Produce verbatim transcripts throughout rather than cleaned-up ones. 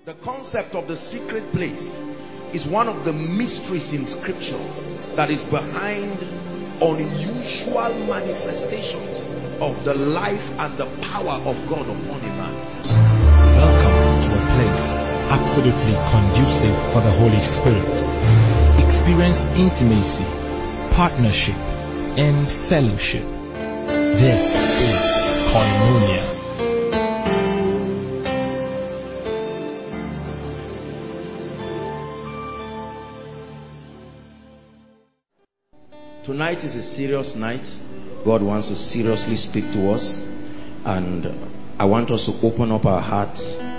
The concept of the secret place is one of the mysteries in scripture that is behind unusual manifestations of the life and the power of God upon a man. Welcome to a place absolutely conducive for the Holy Spirit. Experience intimacy, partnership, and fellowship. This is Koinonia. Tonight is a serious night. God wants to seriously speak to us, and I want us to open up our hearts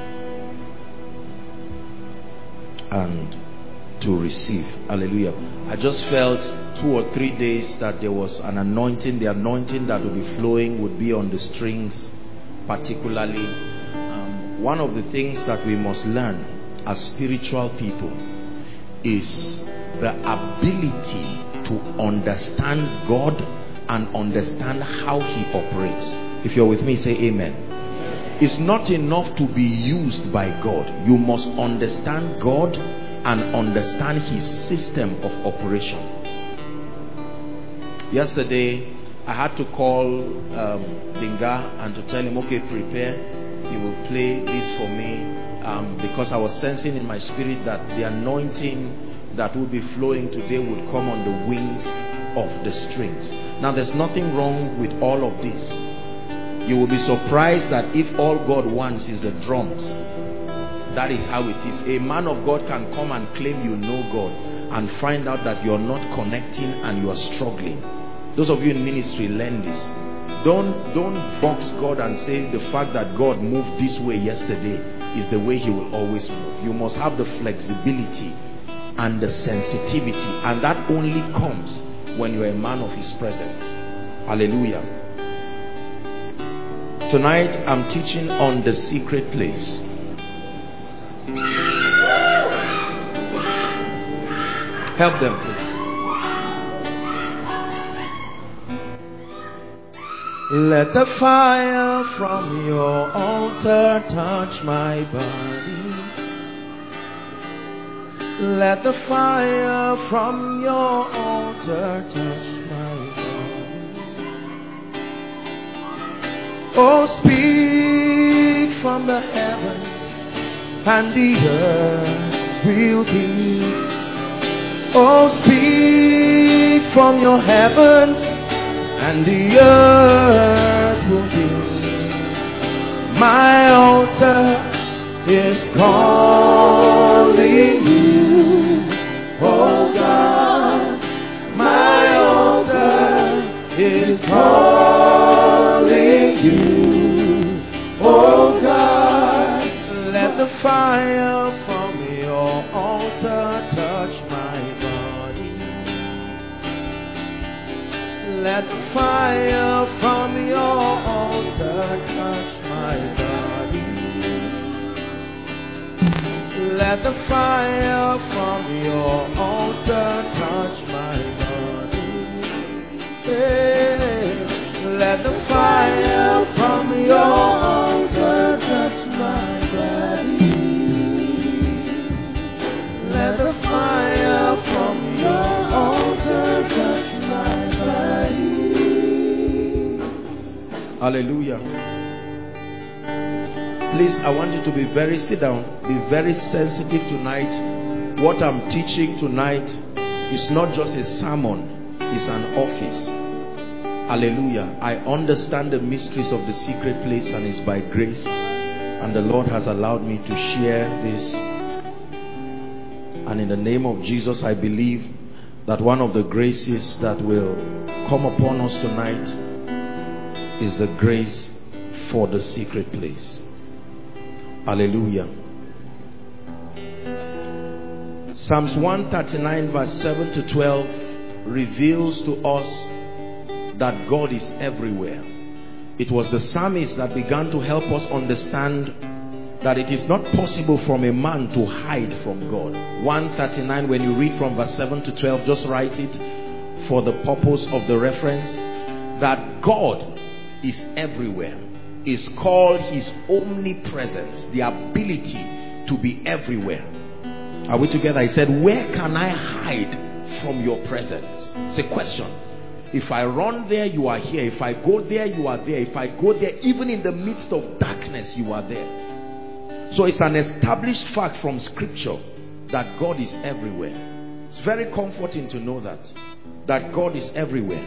and to receive. Hallelujah. I just felt two or three days that there was an anointing. The anointing that will be flowing would be on the strings particularly. Um, one of the things that we must learn as spiritual people is the ability to understand God and understand how He operates. If you're with me, say amen. It's not enough to be used by God. You must understand God and understand His system of operation. Yesterday, I had to call um, Binga and to tell him, okay, prepare. He will play this for me um, because I was sensing in my spirit that the anointing that will be flowing today would come on the wings of the strings. Now, there's nothing wrong with all of this. You will be surprised that if all God wants is the drums, that is how it is. A man of God can come and claim you know God and find out that you're not connecting and you are struggling. Those of you in ministry, learn this. Don't, don't box God and say the fact that God moved this way yesterday is the way He will always move. You must have the flexibility and the sensitivity, and that only comes when you're a man of His presence. Hallelujah. Tonight I'm teaching on the secret place. Help them, please. Let the fire from your altar touch my body. Let the fire from your altar touch my body. Oh, speak from the heavens and the earth will hear. Oh, speak from your heavens and the earth will hear. My altar is calling you. Oh God, my altar is calling you. Oh God, let the fire from your altar touch my body. Let the fire from your altar touch my body. Let the fire from your altar touch my body. Hey, let the fire from your altar touch my body. Let the fire from your altar touch my body. Hallelujah. Please, I want you to be very, sit down, be very sensitive tonight. What I'm teaching tonight is not just a sermon, it's an office. Hallelujah. I understand the mysteries of the secret place, and it's by grace. And the Lord has allowed me to share this. And in the name of Jesus, I believe that one of the graces that will come upon us tonight is the grace for the secret place. Hallelujah. Psalms one thirty-nine verse seven to twelve reveals to us that God is everywhere. It was the psalmist that began to help us understand that it is not possible from a man to hide from God. one thirty-nine, when you read from verse seven to twelve, just write it for the purpose of the reference, that God is everywhere. Is called His omnipresence, the ability to be everywhere. Are we together? He said, where can I hide from your presence? It's a question. If I run there, you are here. If I go there, you are there. If I go there, even in the midst of darkness, you are there. So it's an established fact from scripture that God is everywhere. It's very comforting to know that, that God is everywhere.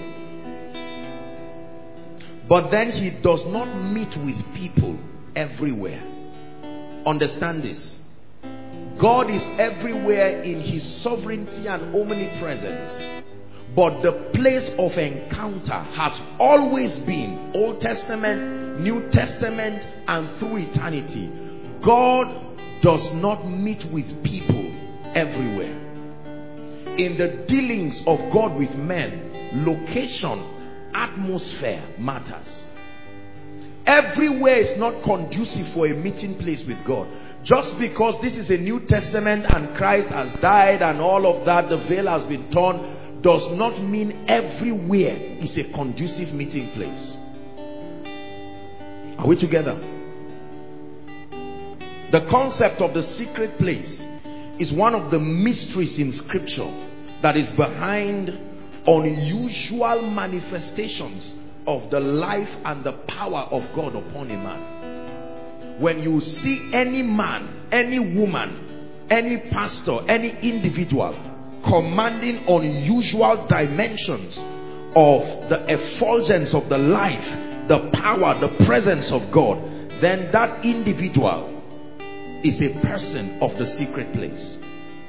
But then he does not meet with people everywhere. Understand this. God is everywhere in his sovereignty and omnipresence. But the place of encounter has always been Old Testament, New Testament, and through eternity. God does not meet with people everywhere. In the dealings of God with men, location, atmosphere matters. Everywhere is not conducive for a meeting place with God. Just because this is a New Testament and Christ has died and all of that, the veil has been torn, does not mean everywhere is a conducive meeting place. Are we together? The concept of the secret place is one of the mysteries in scripture that is behind unusual manifestations of the life and the power of God upon a man. When you see any man, any woman, any pastor, any individual commanding unusual dimensions of the effulgence of the life, the power, the presence of God, then that individual is a person of the secret place.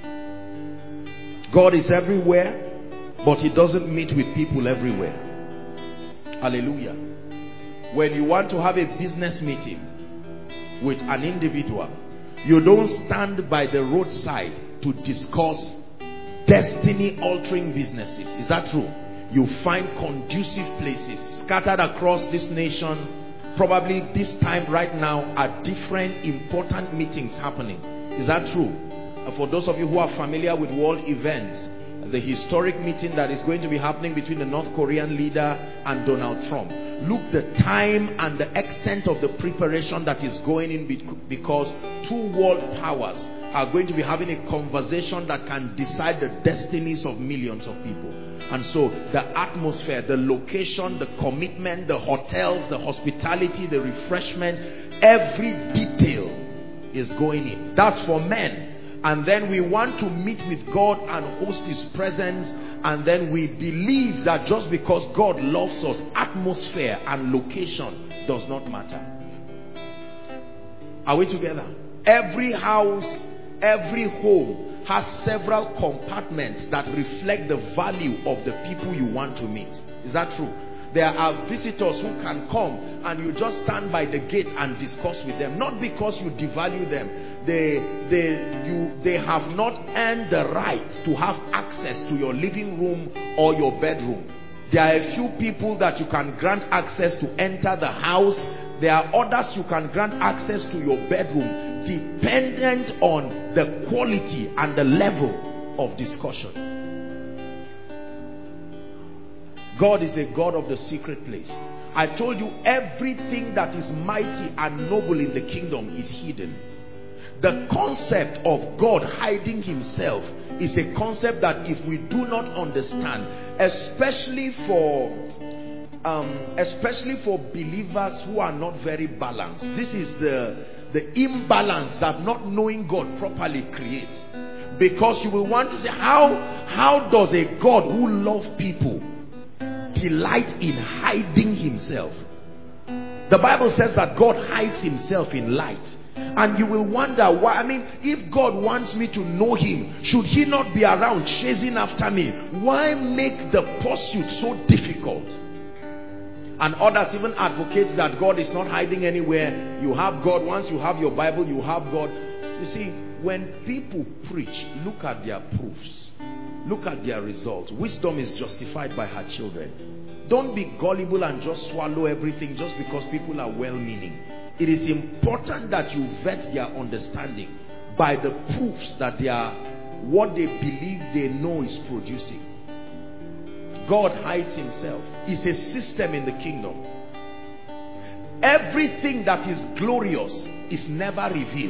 God is everywhere, but he doesn't meet with people everywhere. Hallelujah. When you want to have a business meeting with an individual, you don't stand by the roadside to discuss destiny altering businesses. Is that true? You find conducive places scattered across this nation. Probably this time right now are different important meetings happening. Is that true? And for those of you who are familiar with world events, the historic meeting that is going to be happening between the North Korean leader and Donald Trump. Look the time and the extent of the preparation that is going in, because two world powers are going to be having a conversation that can decide the destinies of millions of people. And so the atmosphere, the location, the commitment, the hotels, the hospitality, the refreshment, every detail is going in. That's for men. And then we want to meet with God and host his presence, and then we believe that just because God loves us, atmosphere and location does not matter. Are we together? Every house, every home has several compartments that reflect the value of the people you want to meet. Is that true? There are visitors who can come and you just stand by the gate and discuss with them. Not because you devalue them. They, they, you, they have not earned the right to have access to your living room or your bedroom. There are a few people that you can grant access to enter the house. There are others you can grant access to your bedroom, dependent on the quality and the level of discussion. God is a God of the secret place. I told you, everything that is mighty and noble in the kingdom is hidden. The concept of God hiding himself is a concept that if we do not understand, especially for um, especially for believers who are not very balanced, this is the the imbalance that not knowing God properly creates. Because you will want to say, how how does a God who loves people delight in hiding himself? The Bible says that God hides himself in light. And you will wonder why. I mean, if God wants me to know him, should he not be around chasing after me? Why make the pursuit so difficult? And others even advocate that God is not hiding anywhere. You have God. Once you have your Bible, you have God. You see, when people preach, look at their proofs. Look at their results. Wisdom is justified by her children. Don't be gullible and just swallow everything just because people are well-meaning. It is important that you vet their understanding by the proofs that they are, what they believe they know is producing. God hides himself. It's a system in the kingdom. Everything that is glorious is never revealed.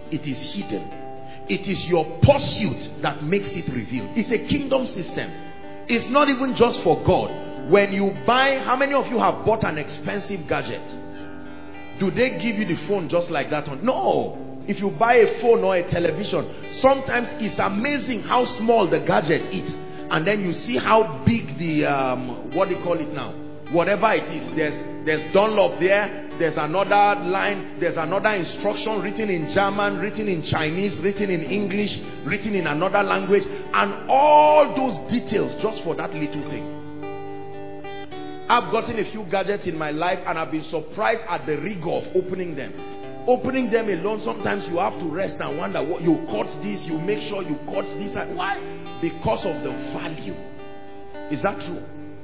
it is hidden. It is your pursuit that makes it revealed. It's a kingdom system. It's not even just for God. When you buy, how many of you have bought an expensive gadget? Do they give you the phone just like that? No. If you buy a phone or a television, sometimes it's amazing how small the gadget is. And then you see how big the, um, what do you call it now? Whatever it is, there's, there's Dunlop there. There's another line, there's another instruction written in German, written in Chinese, written in English, written in another language, and all those details just for that little thing. I've gotten a few gadgets in my life and I've been surprised at the rigor of opening them. Opening them alone, sometimes you have to rest and wonder, what you cut this, you make sure you cut this. And why? Because of the value. Is that true?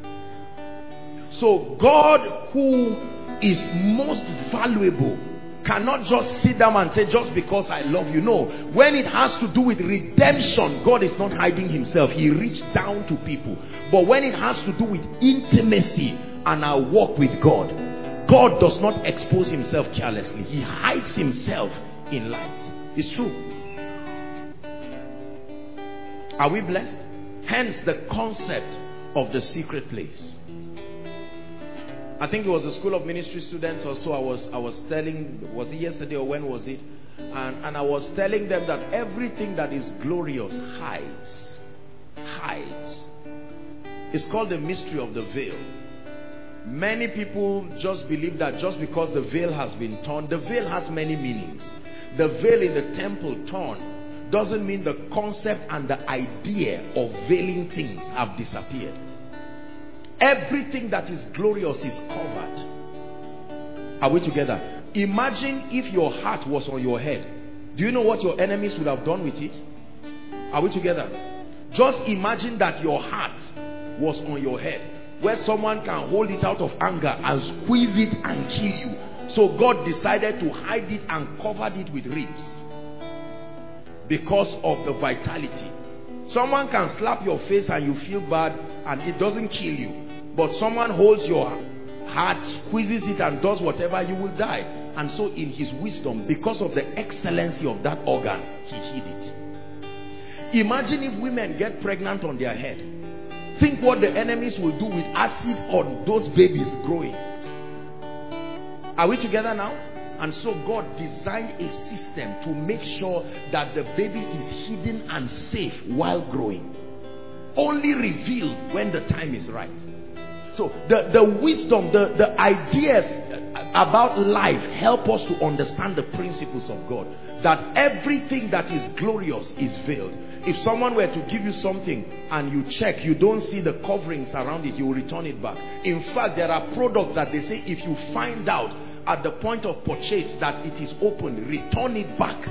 So God, who is most valuable, cannot just sit down and say, just because I love you. No. When it has to do with redemption, God is not hiding himself. He reached down to people. But when it has to do with intimacy and our walk with God, God does not expose himself carelessly. He hides himself in light. It's true. Are we blessed? Hence the concept of the secret place. I think it was the School of Ministry students or so. I was I was telling, was it yesterday or when was it? And, and I was telling them that everything that is glorious hides. Hides. It's called the mystery of the veil. Many people just believe that just because the veil has been torn, the veil has many meanings. The veil in the temple torn doesn't mean the concept and the idea of veiling things have disappeared. Everything that is glorious is covered. Are we together? Imagine if your heart was on your head. Do you know what your enemies would have done with it? Are we together? Just imagine that your heart was on your head, where someone can hold it out of anger and squeeze it and kill you. So God decided to hide it and covered it with ribs because of the vitality. Someone can slap your face and you feel bad and it doesn't kill you. But someone holds your heart, squeezes it and does whatever, you will die. And so in his wisdom, because of the excellency of that organ, he hid it. Imagine if women get pregnant on their head. Think what the enemies will do with acid on those babies growing. Are we together now? And so God designed a system to make sure that the baby is hidden and safe while growing. Only revealed when the time is right. So the, the wisdom, the, the ideas about life help us to understand the principles of God. That everything that is glorious is veiled. If someone were to give you something and you check, you don't see the coverings around it, you will return it back. In fact, there are products that they say if you find out at the point of purchase that it is open, return it back.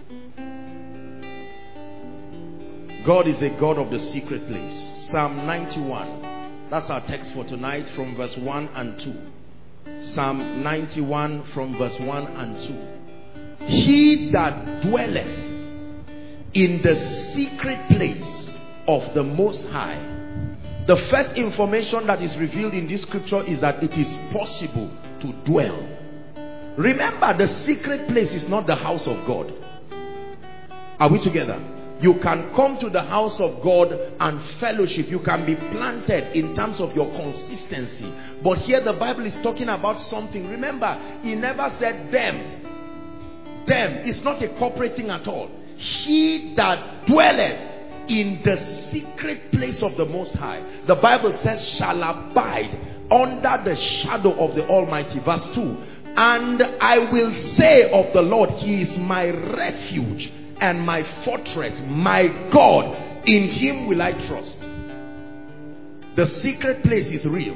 God is a God of the secret place. Psalm ninety-one. That's our text for tonight from verse one and two. Psalm ninety-one from verse one and two. He that dwelleth in the secret place of the Most High. The first information that is revealed in this scripture is that it is possible to dwell. Remember, the secret place is not the house of God. Are we together? You can come to the house of God and fellowship. You can be planted in terms of your consistency. But here the Bible is talking about something. Remember, he never said them. Them. It's not a corporate thing at all. He that dwelleth in the secret place of the Most High. The Bible says shall abide under the shadow of the Almighty. Verse two. And I will say of the Lord, he is my refuge and my fortress, my God, in him will I trust. The secret place is real.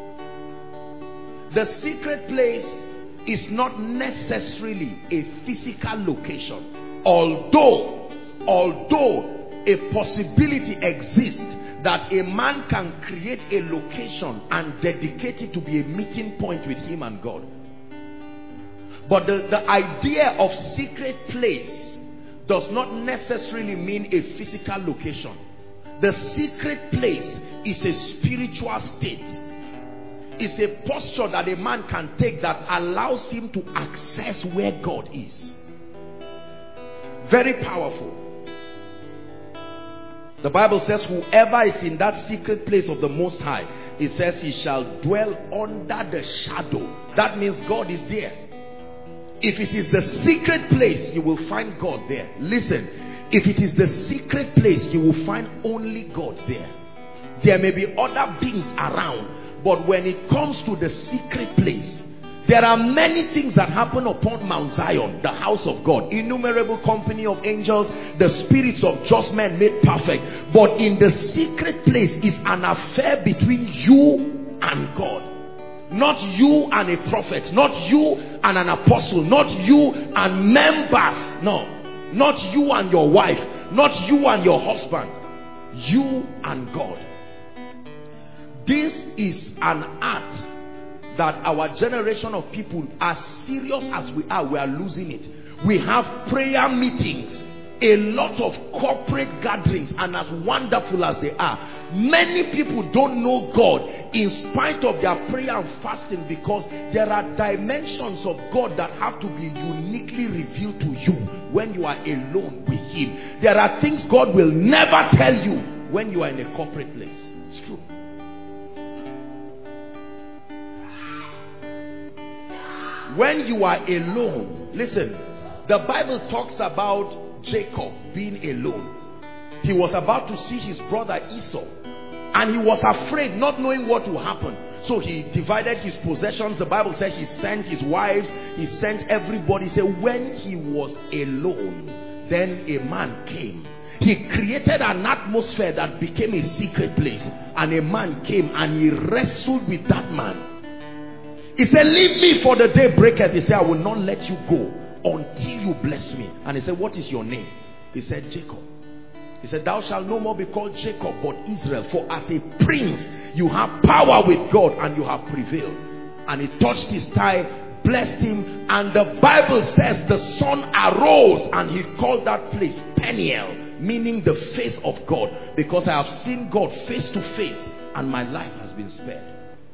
The secret place is not necessarily a physical location. Although, although a possibility exists that a man can create a location and dedicate it to be a meeting point with him and God. But the, the idea of secret place does not necessarily mean a physical location. The secret place is a spiritual state. It's a posture that a man can take that allows him to access where God is. Very powerful. The Bible says whoever is in that secret place of the Most High, it says he shall dwell under the shadow. That means God is there. If it is the secret place, you will find God there. Listen, if it is the secret place, you will find only God there. There may be other beings around, but when it comes to the secret place, there are many things that happen upon Mount Zion, the house of God. Innumerable company of angels, the spirits of just men made perfect. But in the secret place is an affair between you and God. Not you and a prophet, not you and an apostle, not you and members. No, not you and your wife, not you and your husband. You and God. This is an art that our generation of people, as serious as we are, we are losing it. We have prayer meetings, a lot of corporate gatherings, and as wonderful as they are, many people don't know God in spite of their prayer and fasting, because there are dimensions of God that have to be uniquely revealed to you when you are alone with Him. There are things God will never tell you when you are in a corporate place. It's true. When you are alone, listen, the Bible talks about Jacob being alone. He was about to see his brother Esau, and he was afraid, not knowing what will happen. So he divided his possessions. The Bible says he sent his wives, he sent everybody. So when he was alone, then a man came. He created an atmosphere that became a secret place, and a man came and he wrestled with that man. He said, leave me, for the day breaketh. He said, I will not let you go until you bless me. And he said, what is your name? He said, Jacob. He said, thou shalt no more be called Jacob, but Israel, for as a prince you have power with God, and you have prevailed. And he touched his thigh, blessed him, and the Bible says the sun arose, and he called that place Peniel, meaning the face of God, because I have seen God face to face, and my life has been spared.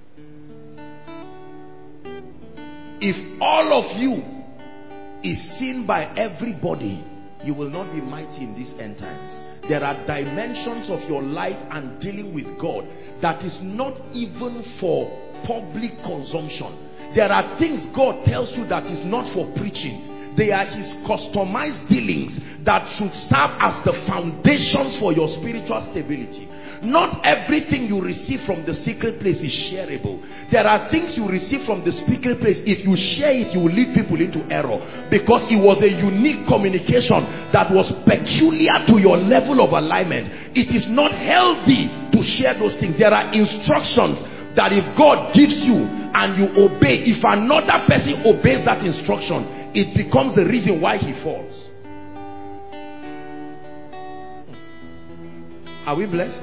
If all of you is seen by everybody, you will not be mighty in these end times. There are dimensions of your life and dealing with God that is not even for public consumption. There are things God tells you that is not for preaching. They are His customized dealings that should serve as the foundations for your spiritual stability. Not everything you receive from the secret place is shareable. There are things you receive from the secret place. If you share it, you will lead people into error, because it was a unique communication that was peculiar to your level of alignment. It is not healthy to share those things. There are instructions that if God gives you and you obey, if another person obeys that instruction, it becomes the reason why he falls. Are we blessed?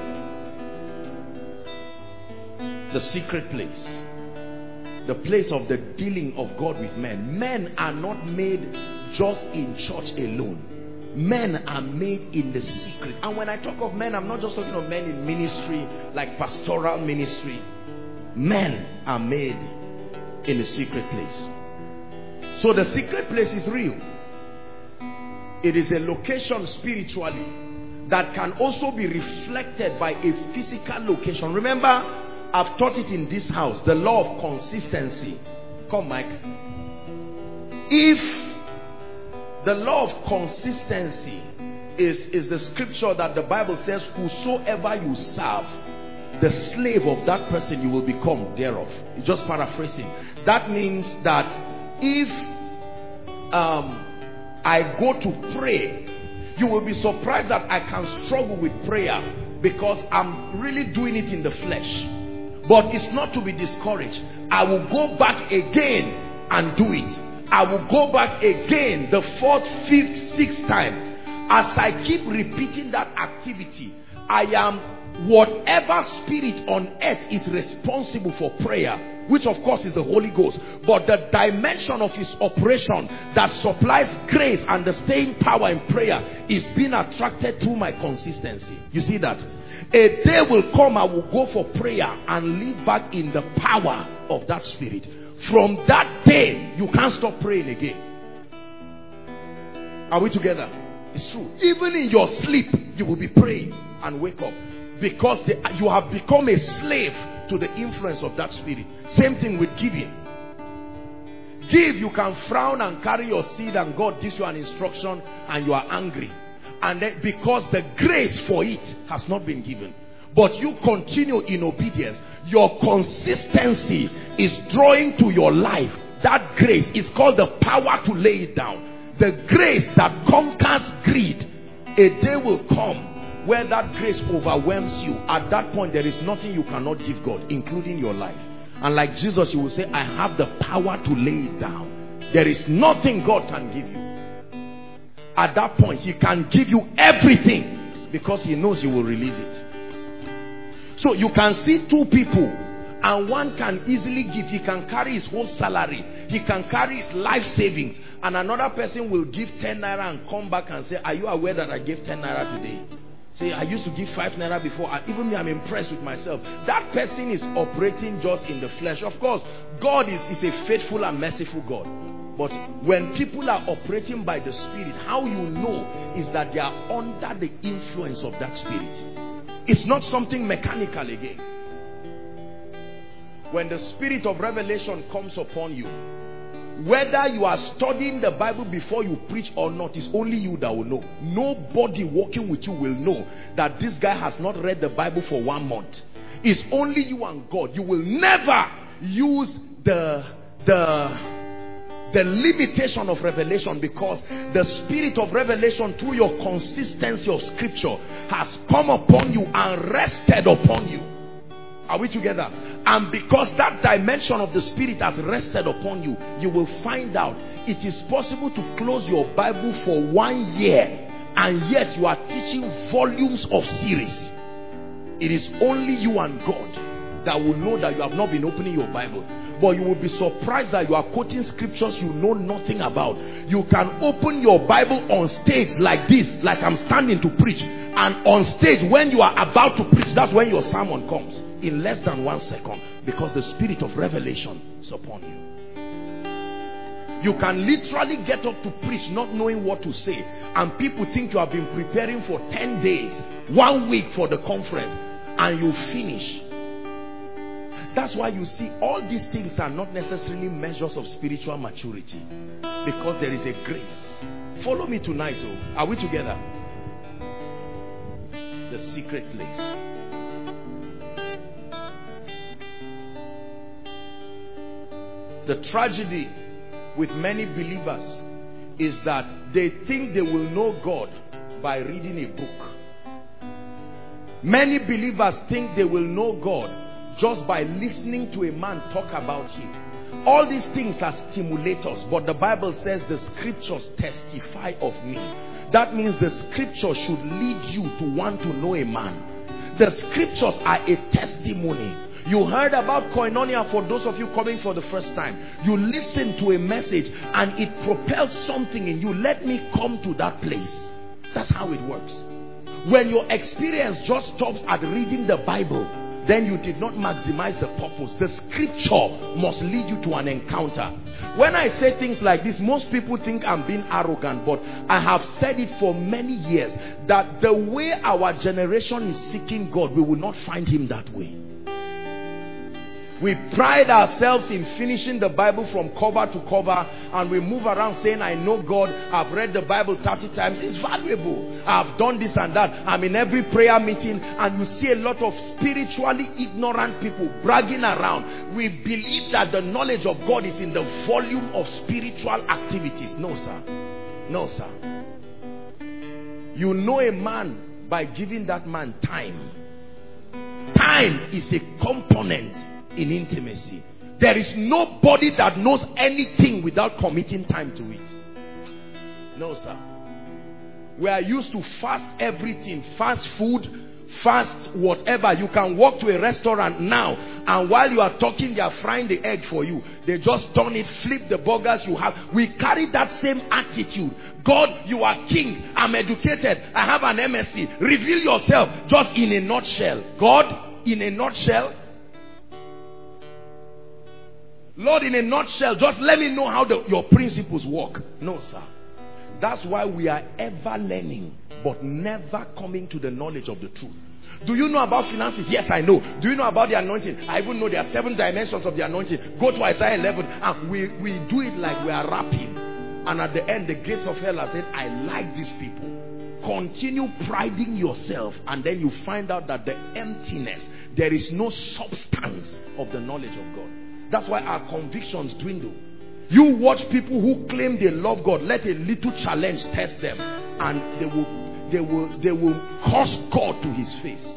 The secret place, the place of the dealing of God with men. Men are not made just in church alone. Men are made in the secret. And when I talk of men, I'm not just talking of men in ministry, like pastoral ministry. Men are made in the secret place. So the secret place is real. It is a location spiritually that can also be reflected by a physical location. Remember, I've taught it in this house, the law of consistency. Come, Mike. If the law of consistency is, is the scripture that the Bible says, whosoever you serve, the slave of that person you will become thereof. It's just paraphrasing. That means that if um, I go to pray, you will be surprised that I can struggle with prayer, because I'm really doing it in the flesh. But it's not to be discouraged. I will go back again and do it. I will go back again the fourth, fifth, sixth time. As I keep repeating that activity, I am whatever spirit on earth is responsible for prayer, which of course is the Holy Ghost. But the dimension of his operation that supplies grace and the staying power in prayer is being attracted through my consistency. You see that? A day will come, I will go for prayer and live back in the power of that spirit. From that day, you can't stop praying again. Are we together? It's true. Even in your sleep, you will be praying and wake up. Because they, you have become a slave to the influence of that spirit. Same thing with giving. Give, you can frown and carry your seed and God gives you an instruction and you are angry. And then because the grace for it has not been given. But you continue in obedience. Your consistency is drawing to your life. That grace is called the power to lay it down. The grace that conquers greed. A day will come where that grace overwhelms you. At that point, there is nothing you cannot give God, including your life. And like Jesus, you will say, I have the power to lay it down. There is nothing God can give you. At that point, he can give you everything because he knows you will release it. So you can see two people and one can easily give. He can carry his whole salary. He can carry his life savings. And another person will give ten naira and come back and say, are you aware that I gave ten naira today? Say, I used to give five naira before. And even me, I'm impressed with myself. That person is operating just in the flesh. Of course, God is, is a faithful and merciful God. But when people are operating by the Spirit, how you know is that they are under the influence of that Spirit. It's not something mechanical again. When the Spirit of revelation comes upon you, whether you are studying the Bible before you preach or not, it's only you that will know. Nobody walking with you will know that this guy has not read the Bible for one month. It's only you and God. You will never use the the the limitation of revelation, because the Spirit of revelation through your consistency of scripture has come upon you and rested upon you. Are we together? And because that dimension of the Spirit has rested upon you, you will find out it is possible to close your Bible for one year and yet you are teaching volumes of series. It is only you and God that will know that you have not been opening your Bible. But you will be surprised that you are quoting scriptures you know nothing about. You can open your Bible on stage like this, like I'm standing to preach. And on stage, when you are about to preach, that's when your sermon comes. In less than one second. Because the Spirit of revelation is upon you. You can literally get up to preach not knowing what to say. And people think you have been preparing for ten days, one week for the conference. And you finish. That's why you see all these things are not necessarily measures of spiritual maturity. Because there is a grace. Follow me tonight. Oh. Are we together? The secret place. The tragedy with many believers is that they think they will know God by reading a book. Many believers think they will know God just by listening to a man talk about him. All these things are stimulators, but the Bible says the scriptures testify of me. That means the scriptures should lead you to want to know a man. The scriptures are a testimony. You heard about koinonia for those of you coming for the first time. You listen to a message and it propels something in you. Let me come to that place. That's how it works. When your experience just stops at reading the Bible, then you did not maximize the purpose. The scripture must lead you to an encounter. When I say things like this, most people think I'm being arrogant, but I have said it for many years that the way our generation is seeking God, we will not find him that way. We pride ourselves in finishing the Bible from cover to cover, and we move around saying, I know God, I've read the Bible thirty times. It's valuable. I've done this and that. I'm in every prayer meeting, and you see a lot of spiritually ignorant people bragging around. We believe that the knowledge of God is in the volume of spiritual activities. No, sir. No, sir. You know a man by giving that man time. Time is a component in intimacy. There is nobody that knows anything without committing time to it. No, sir. We are used to fast everything. Fast food, fast whatever. You can walk to a restaurant now, and while you are talking, they are frying the egg for you. They just turn it, flip the burgers you have. We carry that same attitude. God, you are king. I'm educated. I have an M S C. Reveal yourself just in a nutshell. God, in a nutshell. Lord, in a nutshell, just let me know how the, your principles work. No, sir. That's why we are ever learning, but never coming to the knowledge of the truth. Do you know about finances? Yes, I know. Do you know about the anointing? I even know there are seven dimensions of the anointing. Go to Isaiah eleven, and we, we do it like we are rapping. And at the end, the gates of hell are saying, I like these people. Continue priding yourself, and then you find out that the emptiness, there is no substance of the knowledge of God. That's why our convictions dwindle. You watch people who claim they love God, let a little challenge test them, and they will they will they will curse God to his face.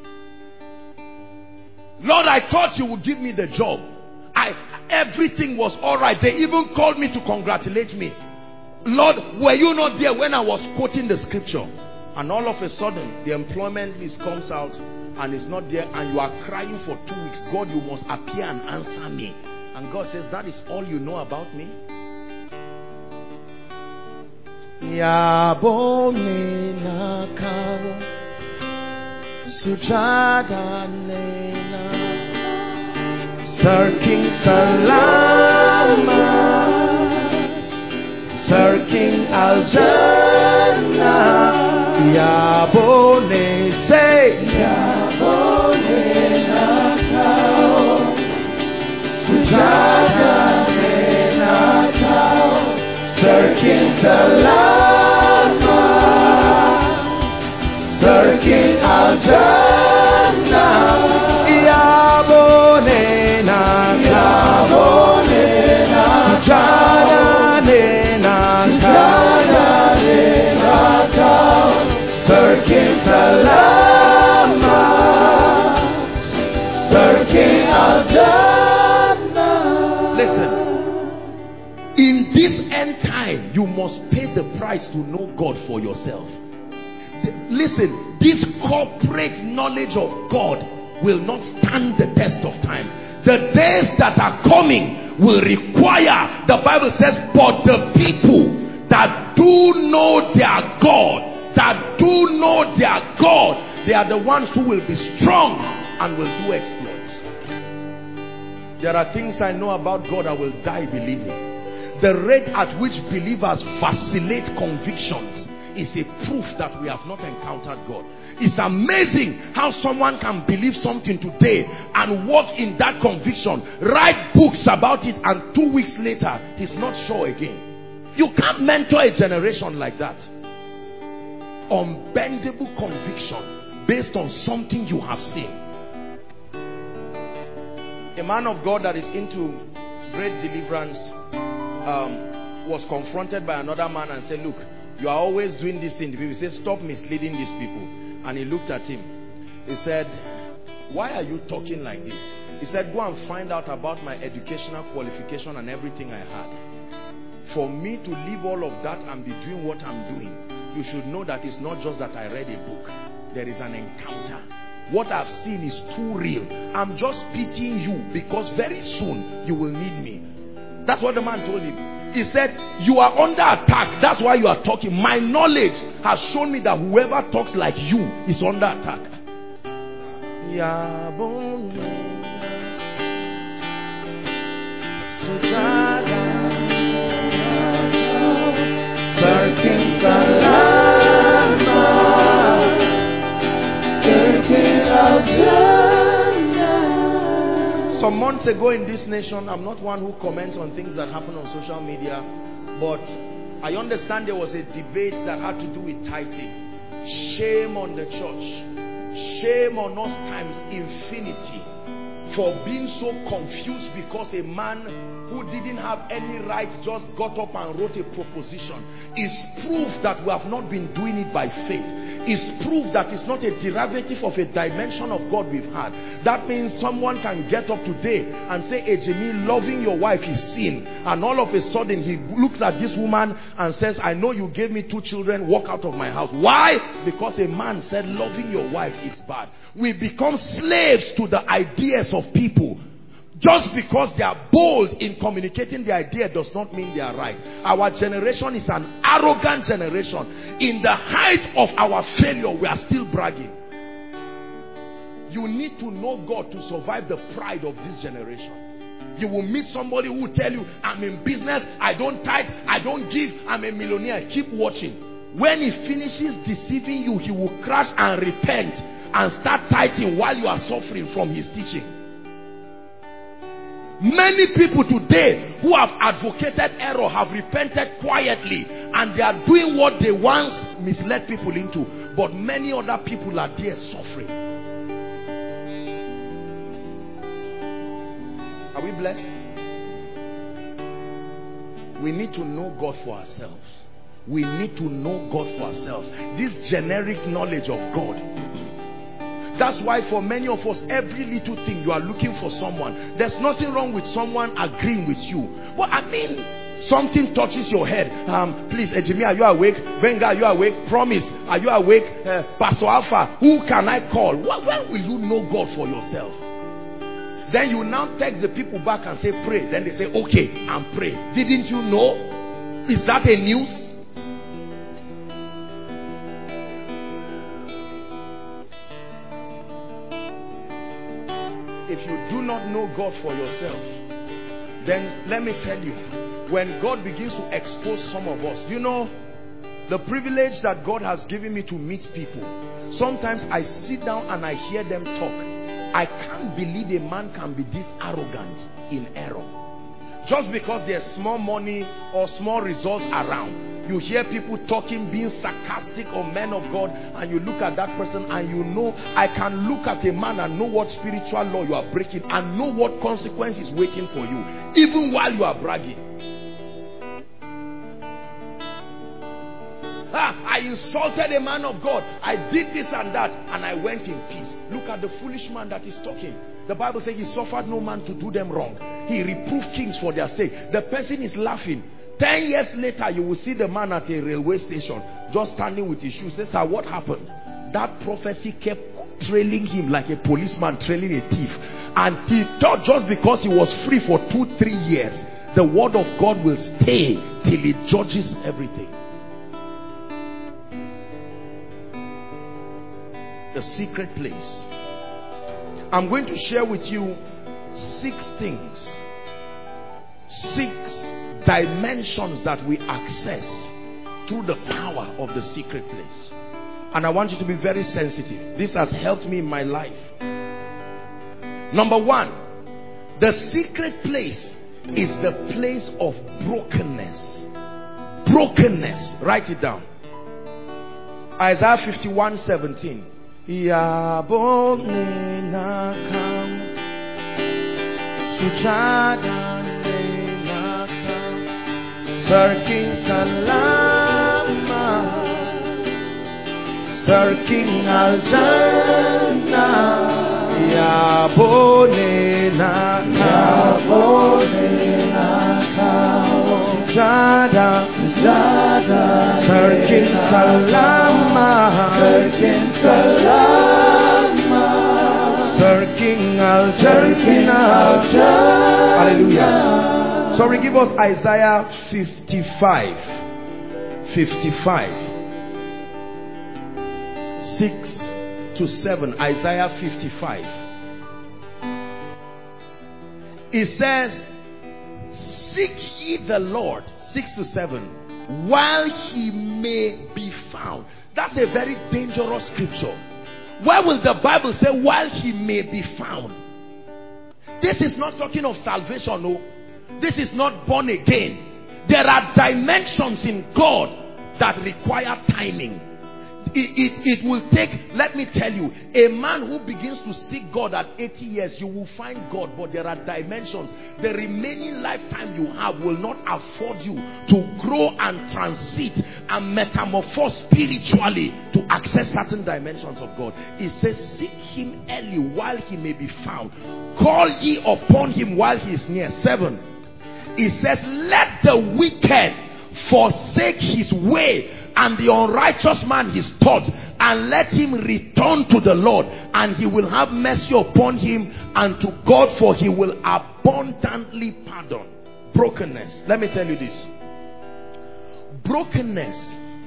Lord, I thought you would give me the job. I everything was all right. They even called me to congratulate me. Lord, were you not there when I was quoting the scripture? And all of a sudden, the employment list comes out and it's not there, and you are crying for two weeks. God, you must appear and answer me. And God says, that is all you know about me? Sir King Salama, Sir King Al-Jannah, Yabone say, Yabone Nakao, Sujada Nakao, Sir King Salama, Sir King Al-Jannah, Yabone Nakao, Sujada Sir King Salama, Sir King Al-Jannah. Listen, in this end time, you must pay the price to know God for yourself. The, listen, this corporate knowledge of God will not stand the test of time. The days that are coming will require, the Bible says, but the people that do know their God, that do know their God, they are the ones who will be strong and will do exploits. There are things I know about God I will die believing. The rate at which believers vacillate convictions is a proof that we have not encountered God. It's amazing how someone can believe something today and walk in that conviction, write books about it, and two weeks later he's not sure again. You can't mentor a generation like that. Unbendable conviction based on something you have seen. A man of God that is into great deliverance um, was confronted by another man and said, look, you are always doing this thing. He said, stop misleading these people. And he looked at him. He said, why are you talking like this? He said, go and find out about my educational qualification and everything I had. For me to leave all of that and be doing what I'm doing, you should know that it's not just that I read a book. There is an encounter. What I've seen is too real. I'm just pitying you because very soon you will need me. That's what the man told him. He said, you are under attack. That's why you are talking. My knowledge has shown me that whoever talks like you is under attack. Sir King Salama, Sir King Al-Jannah. Some months ago in this nation, I'm not one who comments on things that happen on social media, but I understand there was a debate that had to do with tithing. Shame on the church. Shame on us times infinity for being so confused because a man who didn't have any right just got up and wrote a proposition. Is proof that we have not been doing it by faith. Is proof that it's not a derivative of a dimension of God we've had. That means someone can get up today and say, hey Jimmy, loving your wife is sin, and all of a sudden he looks at this woman and says, I know you gave me two children, walk out of my house. Why? Because a man said loving your wife is bad. We become slaves to the ideas of people. Just because they are bold in communicating the idea does not mean they are right. Our generation is an arrogant generation. In the height of our failure, we are still bragging. You need to know God to survive the pride of this generation. You will meet somebody who will tell you, I'm in business, I don't tithe, I don't give, I'm a millionaire. Keep watching. When he finishes deceiving you, he will crash and repent and start tithing while you are suffering from his teaching. Many people today who have advocated error have repented quietly, and they are doing what they once misled people into. But many other people are there suffering. Are we blessed? We need to know God for ourselves. We need to know God for ourselves. This generic knowledge of God. That's why for many of us, every little thing you are looking for someone. There's nothing wrong with someone agreeing with you. But I mean, something touches your head. Um, please, Ejimi, are you awake? Venga, are you awake? Promise, are you awake? Uh, Pastor Alpha, who can I call? When will you know God for yourself? Then you now text the people back and say, pray. Then they say, okay, and pray. Didn't you know? Is that a news? If you do not know God for yourself, then let me tell you, when God begins to expose some of us, you know, the privilege that God has given me to meet people, sometimes I sit down and I hear them talk. I can't believe a man can be this arrogant in error. Just because there's small money or small results around, you hear people talking, being sarcastic on men of God, and you look at that person and you know, I can look at a man and know what spiritual law you are breaking and know what consequence is waiting for you, even while you are bragging. Ah, I insulted a man of God, I did this and that, and I went in peace. Look at the foolish man that is talking. The Bible says he suffered no man to do them wrong. He reproved kings for their sake. The person is laughing. Ten years later, you will see the man at a railway station just standing with his shoes. Say, sir, what happened? That prophecy kept trailing him like a policeman trailing a thief. And he thought just because he was free for two, three years, the word of God will stay till it judges everything. The secret place. I'm going to share with you six things. Six dimensions that we access through the power of the secret place. And I want you to be very sensitive. This has helped me in my life. Number one, the secret place is the place of brokenness. Brokenness. Write it down. Isaiah fifty-one seventeen. Sarking salama, sarking aljanna, ya bone na ya bone na ka, jada jada, sarking salama, sarking salama, sarking aljanna, hallelujah. Sorry, give us Isaiah fifty-five. fifty-five. six to seven. Isaiah fifty-five. It says, seek ye the Lord. six to seven. While he may be found. That's a very dangerous scripture. Where will the Bible say, while he may be found? This is not talking of salvation, no. This is not born again. There are dimensions in God that require timing. It, it, it will take, let me tell you, a man who begins to seek God at eighty years, you will find God, but there are dimensions. The remaining lifetime you have will not afford you to grow and transit and metamorphose spiritually to access certain dimensions of God. It says, seek him early while he may be found. Call ye upon him while he is near. Seven. It says, let the wicked forsake his way, and the unrighteous man his thoughts, and let him return to the Lord, and he will have mercy upon him, and to God, for he will abundantly pardon. Brokenness. Let me tell you this. Brokenness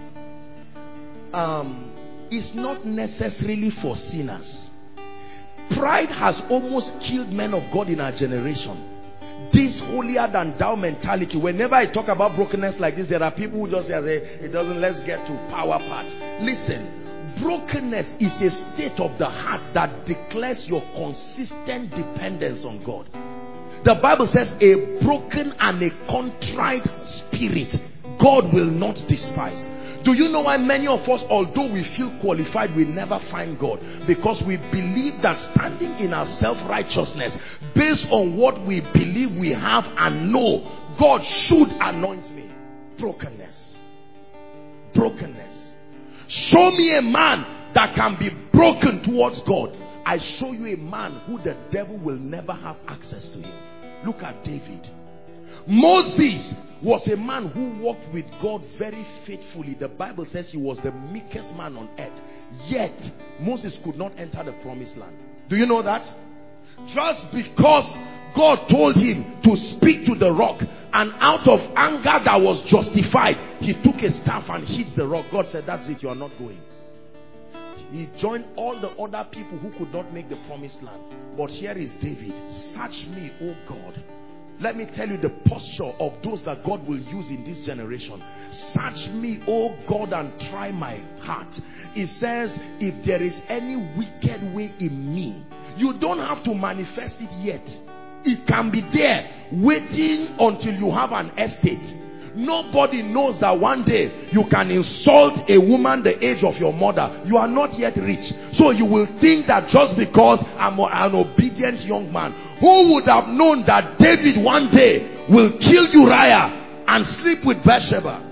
um, is not necessarily for sinners. Pride has almost killed men of God in our generation. holier than thou mentality. Whenever I talk about brokenness like this, there are people who just say, it doesn't, let's get to power part. Listen, brokenness is a state of the heart that declares your consistent dependence on God. The Bible says a broken and a contrite spirit God will not despise. Do you know why many of us, although we feel qualified, we never find God? Because we believe that standing in our self-righteousness, based on what we believe we have and know, God should anoint me. Brokenness. Brokenness. Show me a man that can be broken towards God. I show you a man who the devil will never have access to him. Look at David. Moses was a man who walked with God very faithfully. The Bible says he was the meekest man on earth. Yet, Moses could not enter the promised land. Do you know that? Just because God told him to speak to the rock, and out of anger that was justified, he took a staff and hit the rock. God said, that's it, you are not going. He joined all the other people who could not make the promised land. But here is David. Search me, O God. Let me tell you the posture of those that God will use in this generation. Search me, O God, and try my heart. It says, if there is any wicked way in me, you don't have to manifest it yet. It can be there, waiting until you have an estate. Nobody knows that one day you can insult a woman the age of your mother. You are not yet rich. So you will think that just because I'm an obedient young man. Who would have known that David one day will kill Uriah and sleep with Bathsheba?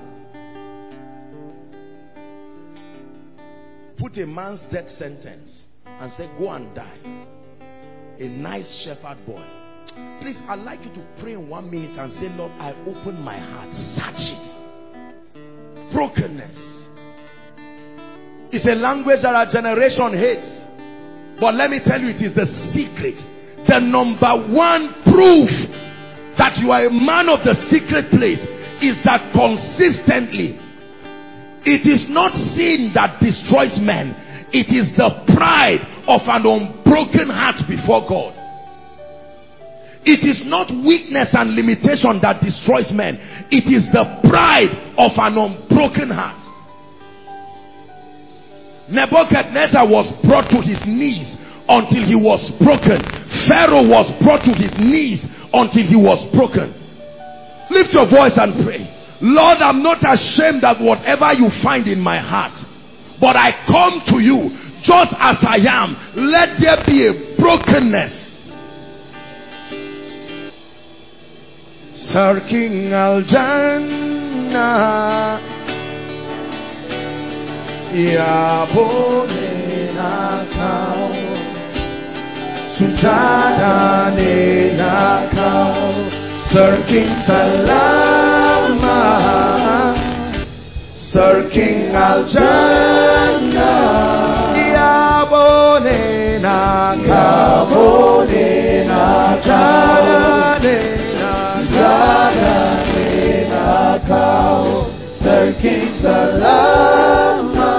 Put a man's death sentence and say, go and die. A nice shepherd boy. Please, I'd like you to pray in one minute and say, Lord, I open my heart. Search it. Brokenness. It's a language that our generation hates. But let me tell you, it is the secret. The number one proof that you are a man of the secret place is that consistently, it is not sin that destroys men. It is the pride of an unbroken heart before God. It is not weakness and limitation that destroys men. It is the pride of an unbroken heart. Nebuchadnezzar was brought to his knees until he was broken. Pharaoh was brought to his knees until he was broken. Lift your voice and pray. Lord, I'm not ashamed of whatever you find in my heart, but I come to you just as I am. Let there be a brokenness. Sarking al Jannah Ya bone nakau Sujada ne nakau Sarking salama Sarking al Jannah Ya bone nakau bone nakau Sarking salama,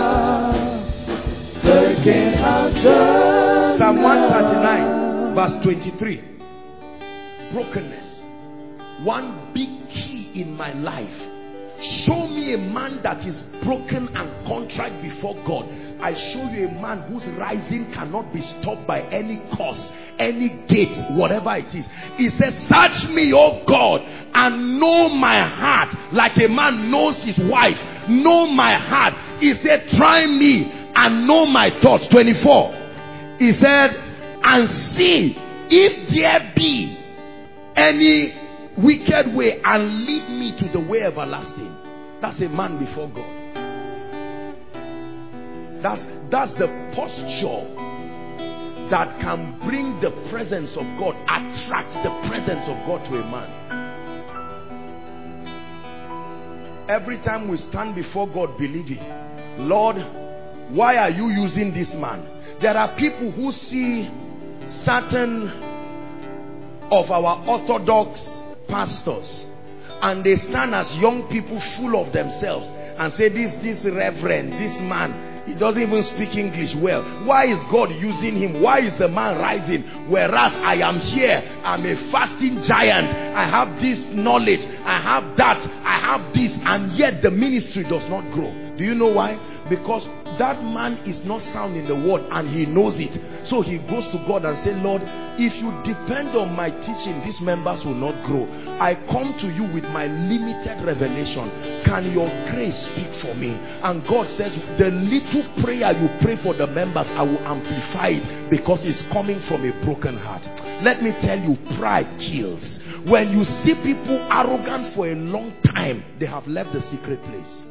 sarking al-Jannah. Psalm one thirty-nine verse twenty-three. Brokenness. One big key in my life. Show me a man that is broken and contrite before God. I show you a man whose rising cannot be stopped by any cause, any gate, whatever it is. He says, search me, O God, and know my heart, like a man knows his wife. Know my heart. He said, try me and know my thoughts. twenty-four. He said, and see if there be any wicked way, and lead me to the way everlasting. That's a man before God. That's, that's the posture that can bring the presence of God, attract the presence of God to a man. Every time we stand before God believing, Lord, why are you using this man? There are people who see certain of our orthodox pastors and they stand as young people full of themselves and say, this, this reverend, this man, He doesn't even speak English well. Why is God using him? Why is the man rising? Whereas I am here, I'm a fasting giant. I have this knowledge, I have that, I have this, and yet the ministry does not grow. Do you know why? Because that man is not sound in the word and he knows it. So he goes to God and says, Lord, if you depend on my teaching, these members will not grow. I come to you with my limited revelation. Can your grace speak for me? And God says, the little prayer you pray for the members, I will amplify it, because it's coming from a broken heart. Let me tell you, pride kills. When you see people arrogant for a long time, they have left the secret place.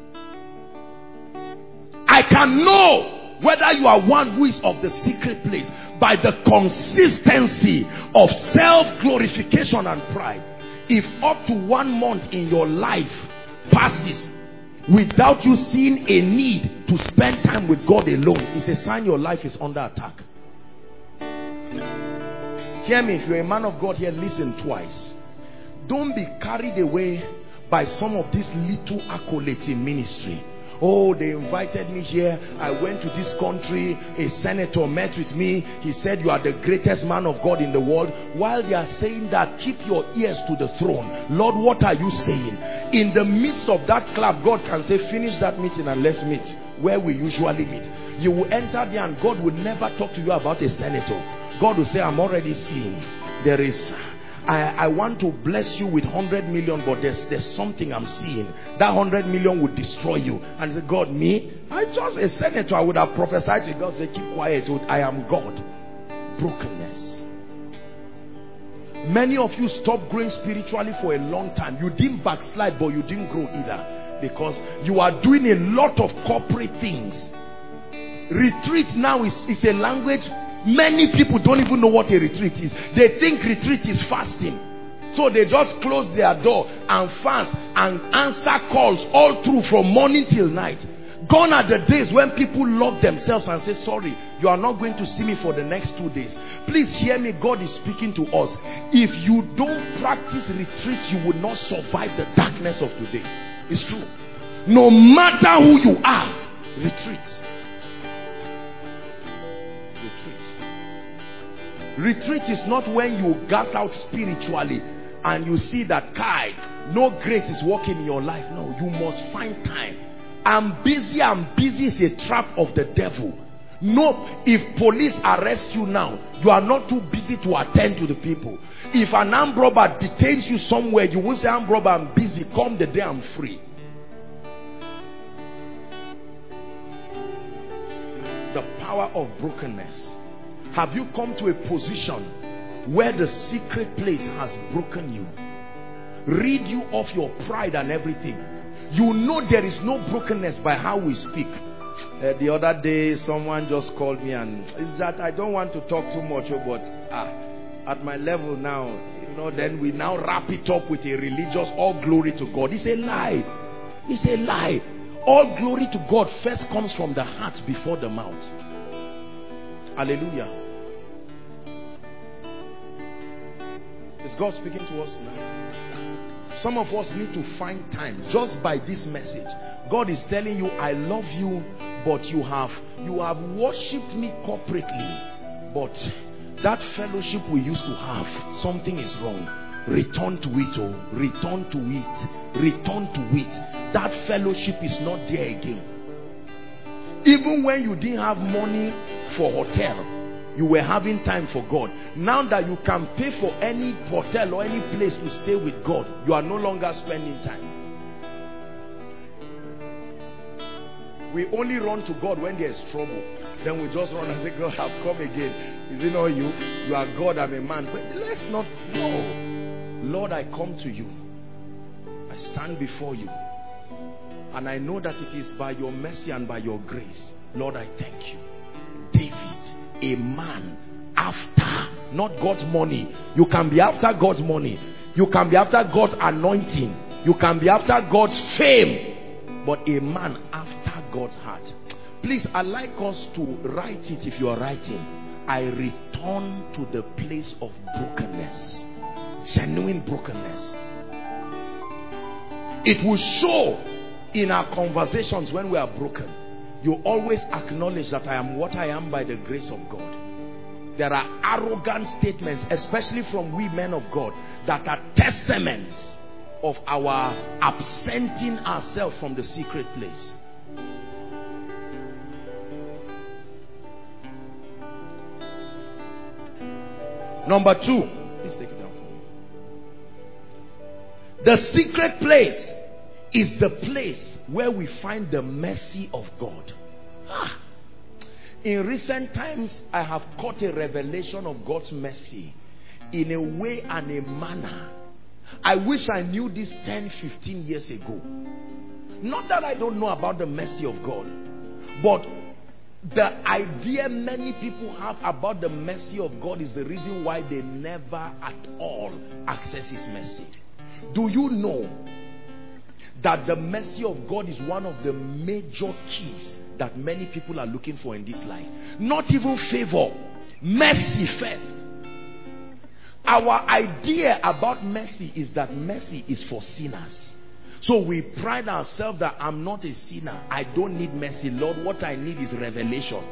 I can know whether you are one who is of the secret place by the consistency of self-glorification and pride. If up to one month in your life passes without you seeing a need to spend time with God alone, it's a sign your life is under attack. Hear me, if you're a man of God here, listen twice. Don't be carried away by some of these little accolades in ministry. Oh, they invited me here. I went to this country. A senator met with me. He said, you are the greatest man of God in the world. While they are saying that, keep your ears to the throne. Lord, what are you saying? In the midst of that clap, God can say, finish that meeting and let's meet where we usually meet. You will enter there and God will never talk to you about a senator. God will say, I'm already seeing. There is... I, I want to bless you with one hundred million, but there's, there's something I'm seeing. That one hundred million would destroy you. And say, God, me? I just a senator. I would have prophesied to God, say, keep quiet. I am God. Brokenness. Many of you stopped growing spiritually for a long time. You didn't backslide, but you didn't grow either. Because you are doing a lot of corporate things. Retreat now is, is a language. Many people don't even know what a retreat is. They think retreat is fasting. So they just close their door and fast and answer calls all through from morning till night. Gone are the days when people love themselves and say, sorry, you are not going to see me for the next two days. Please hear me. God is speaking to us. If you don't practice retreats, you will not survive the darkness of today. It's true. No matter who you are, retreat. Retreat is not when you gas out spiritually and you see that Kai, no grace is working in your life. No, you must find time. I'm busy, I'm busy is a trap of the devil. No, if police arrest you now, you are not too busy to attend to the people. If an armed robber detains you somewhere, you will say, armed robber, I'm busy. Come the day I'm free. The power of brokenness. Have you come to a position where the secret place has broken you? Rid you of your pride and everything. You know there is no brokenness by how we speak. Uh, the other day, someone just called me and is that I don't want to talk too much about ah, at my level now, you know, then we now wrap it up with a religious all glory to God. It's a lie. It's a lie. All glory to God first comes from the heart before the mouth. Hallelujah. Is God speaking to us tonight? Some of us need to find time just by this message. God is telling you, I love you, but you have you have worshipped me corporately, but that fellowship we used to have, something is wrong. Return to it. Oh, return to it. Return to it. That fellowship is not there again. Even when you didn't have money for hotel, you were having time for God. Now that you can pay for any hotel or any place to stay with God, you are no longer spending time. We only run to God when there is trouble. Then we just run and say, God, I've come again. Is it not you? You are God, I'm a man. But let's not, no. Lord, I come to you. I stand before you. And I know that it is by your mercy and by your grace. Lord, I thank you. David, a man after, not God's money. You can be after God's money. You can be after God's anointing. You can be after God's fame. But a man after God's heart. Please, I'd like us to write it if you are writing. I return to the place of brokenness. Genuine brokenness. It will show in our conversations when we are broken. you always acknowledge that I am what I am by the grace of God. There are arrogant statements, especially from we men of God, that are testaments of our absenting ourselves from the secret place. Number two, please take it down for me. The secret place is the place where we find the mercy of God. Ah. In recent times, I have caught a revelation of God's mercy in a way and a manner. I wish I knew this ten, fifteen years ago. Not that I don't know about the mercy of God, but the idea many people have about the mercy of God is the reason why they never at all access His mercy. Do you know that the mercy of God is one of the major keys that many people are looking for in this life? Not even favor, mercy first. Our idea about mercy is that mercy is for sinners. So we pride ourselves that I'm not a sinner. I don't need mercy. Lord, what I need is revelation.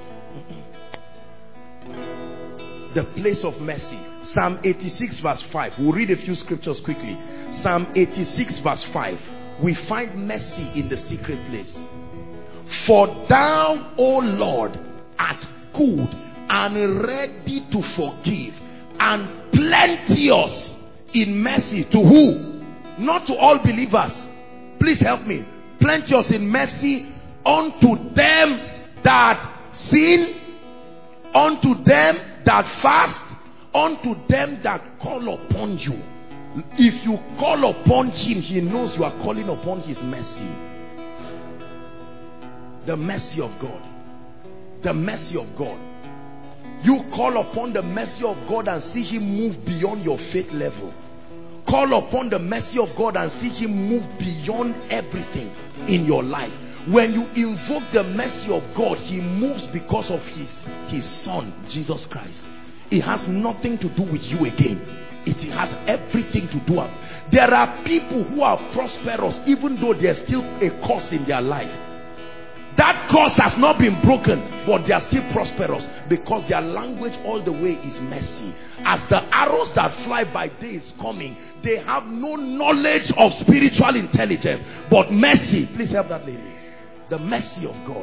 The place of mercy. Psalm eighty-six verse five. We'll read a few scriptures quickly. Psalm eighty-six verse five. We find mercy in the secret place. For thou, O Lord, art good and ready to forgive, and plenteous in mercy. To who? Not to all believers. Please help me. Plenteous in mercy unto them that sin, unto them that fast, unto them that call upon you. If you call upon Him, He knows you are calling upon His mercy. The mercy of God. The mercy of God. You call upon the mercy of God and see Him move beyond your faith level. Call upon the mercy of God and see Him move beyond everything in your life. When you invoke the mercy of God, He moves because of His, His Son, Jesus Christ. It has nothing to do with you again. It has everything to do with. There are people who are prosperous even though there's still a curse in their life. That curse has not been broken, but they are still prosperous because their language all the way is mercy. As the arrows that fly by day is coming, they have no knowledge of spiritual intelligence, but mercy. Please help that lady. The mercy of God.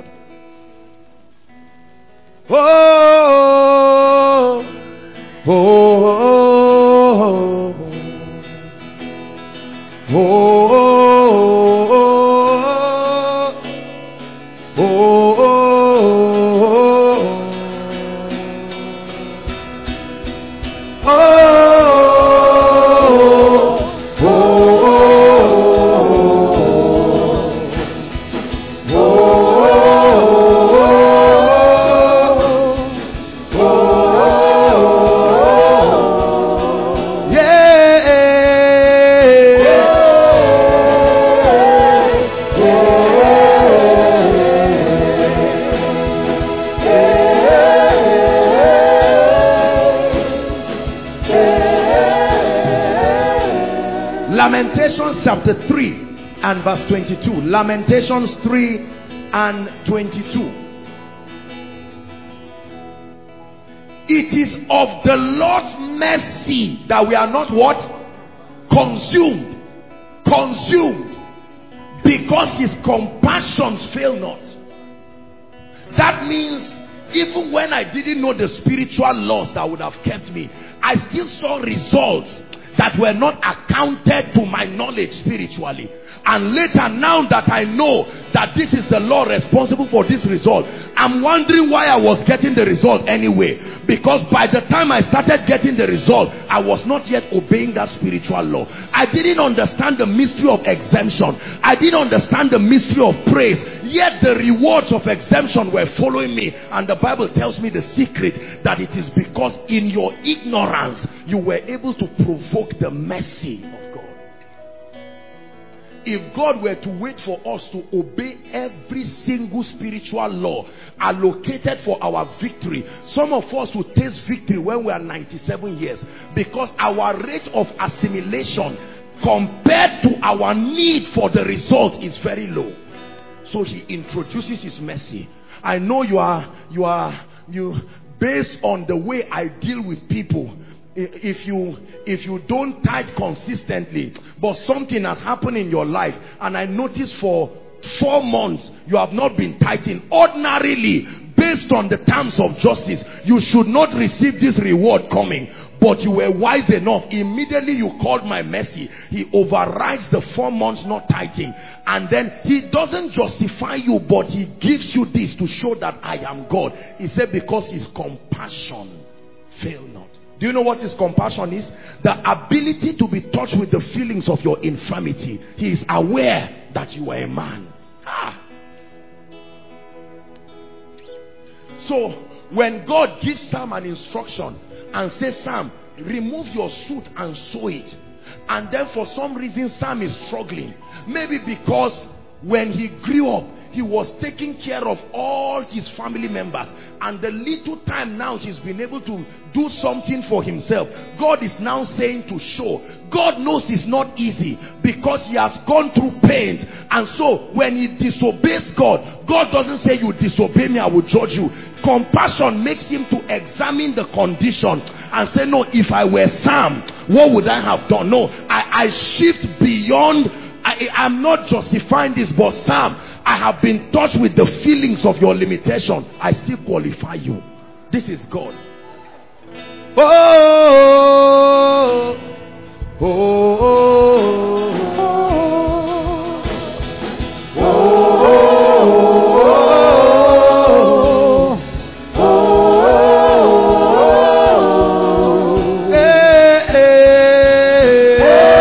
Oh, oh, oh, oh, oh, oh. Oh, oh, oh, oh, oh, oh, yeah. Lamentations chapter three and verse twenty-two. Lamentations three and twenty-two. It is of the Lord's mercy that we are not what? Consumed. Consumed. Because His compassions fail not. That means even when I didn't know the spiritual laws that would have kept me, I still saw results that were not accounted to my knowledge spiritually. And later, now that I know that this is the Lord responsible for this result, I'm wondering why I was getting the result anyway. Because by the time I started getting the result, I was not yet obeying that spiritual law. I didn't understand the mystery of exemption. I didn't understand the mystery of praise. Yet the rewards of exemption were following me. And the Bible tells me the secret, that it is because in your ignorance you were able to provoke the mercy of God. If God were to wait for us to obey every single spiritual law allocated for our victory, some of us will taste victory when we are ninety-seven years, because our rate of assimilation compared to our need for the result is very low. So he introduces his mercy. I know you are, you are, you, based on the way I deal with people, if you if you don't tithe consistently, but something has happened in your life, and I notice for four months you have not been tithing, ordinarily, based on the terms of justice, you should not receive this reward coming. But you were wise enough. Immediately you called my mercy. He overrides the four months not tithing. And then he doesn't justify you, but he gives you this to show that I am God. He said, because his compassion fail not. Do you know what his compassion is? The ability to be touched with the feelings of your infirmity. He is aware that you are a man. Ah. So when God gives Sam an instruction and says, Sam, remove your suit and sew it, and then for some reason Sam is struggling, maybe because when he grew up he was taking care of all his family members, and the little time now he's been able to do something for himself, God is now saying to show, God knows it's not easy because he has gone through pains. And so when he disobeys God, God doesn't say, you disobey me, I will judge you. Compassion makes him to examine the condition and say, no, if I were Sam, what would I have done? No, I, I shift beyond. I, I'm not justifying this, but Sam, I have been touched with the feelings of your limitation. I still qualify you. This is God. Oh, oh, oh, oh, oh, oh, eh, eh,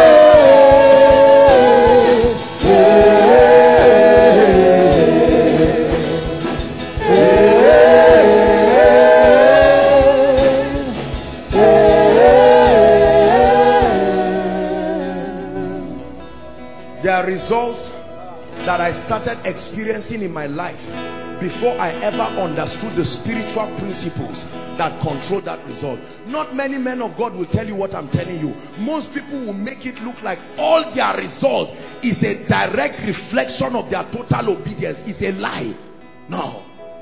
results that I started experiencing in my life before I ever understood the spiritual principles that control that result. Not many men of God will tell you what I'm telling you. Most people will make it look like all their result is a direct reflection of their total obedience. It's a lie. No.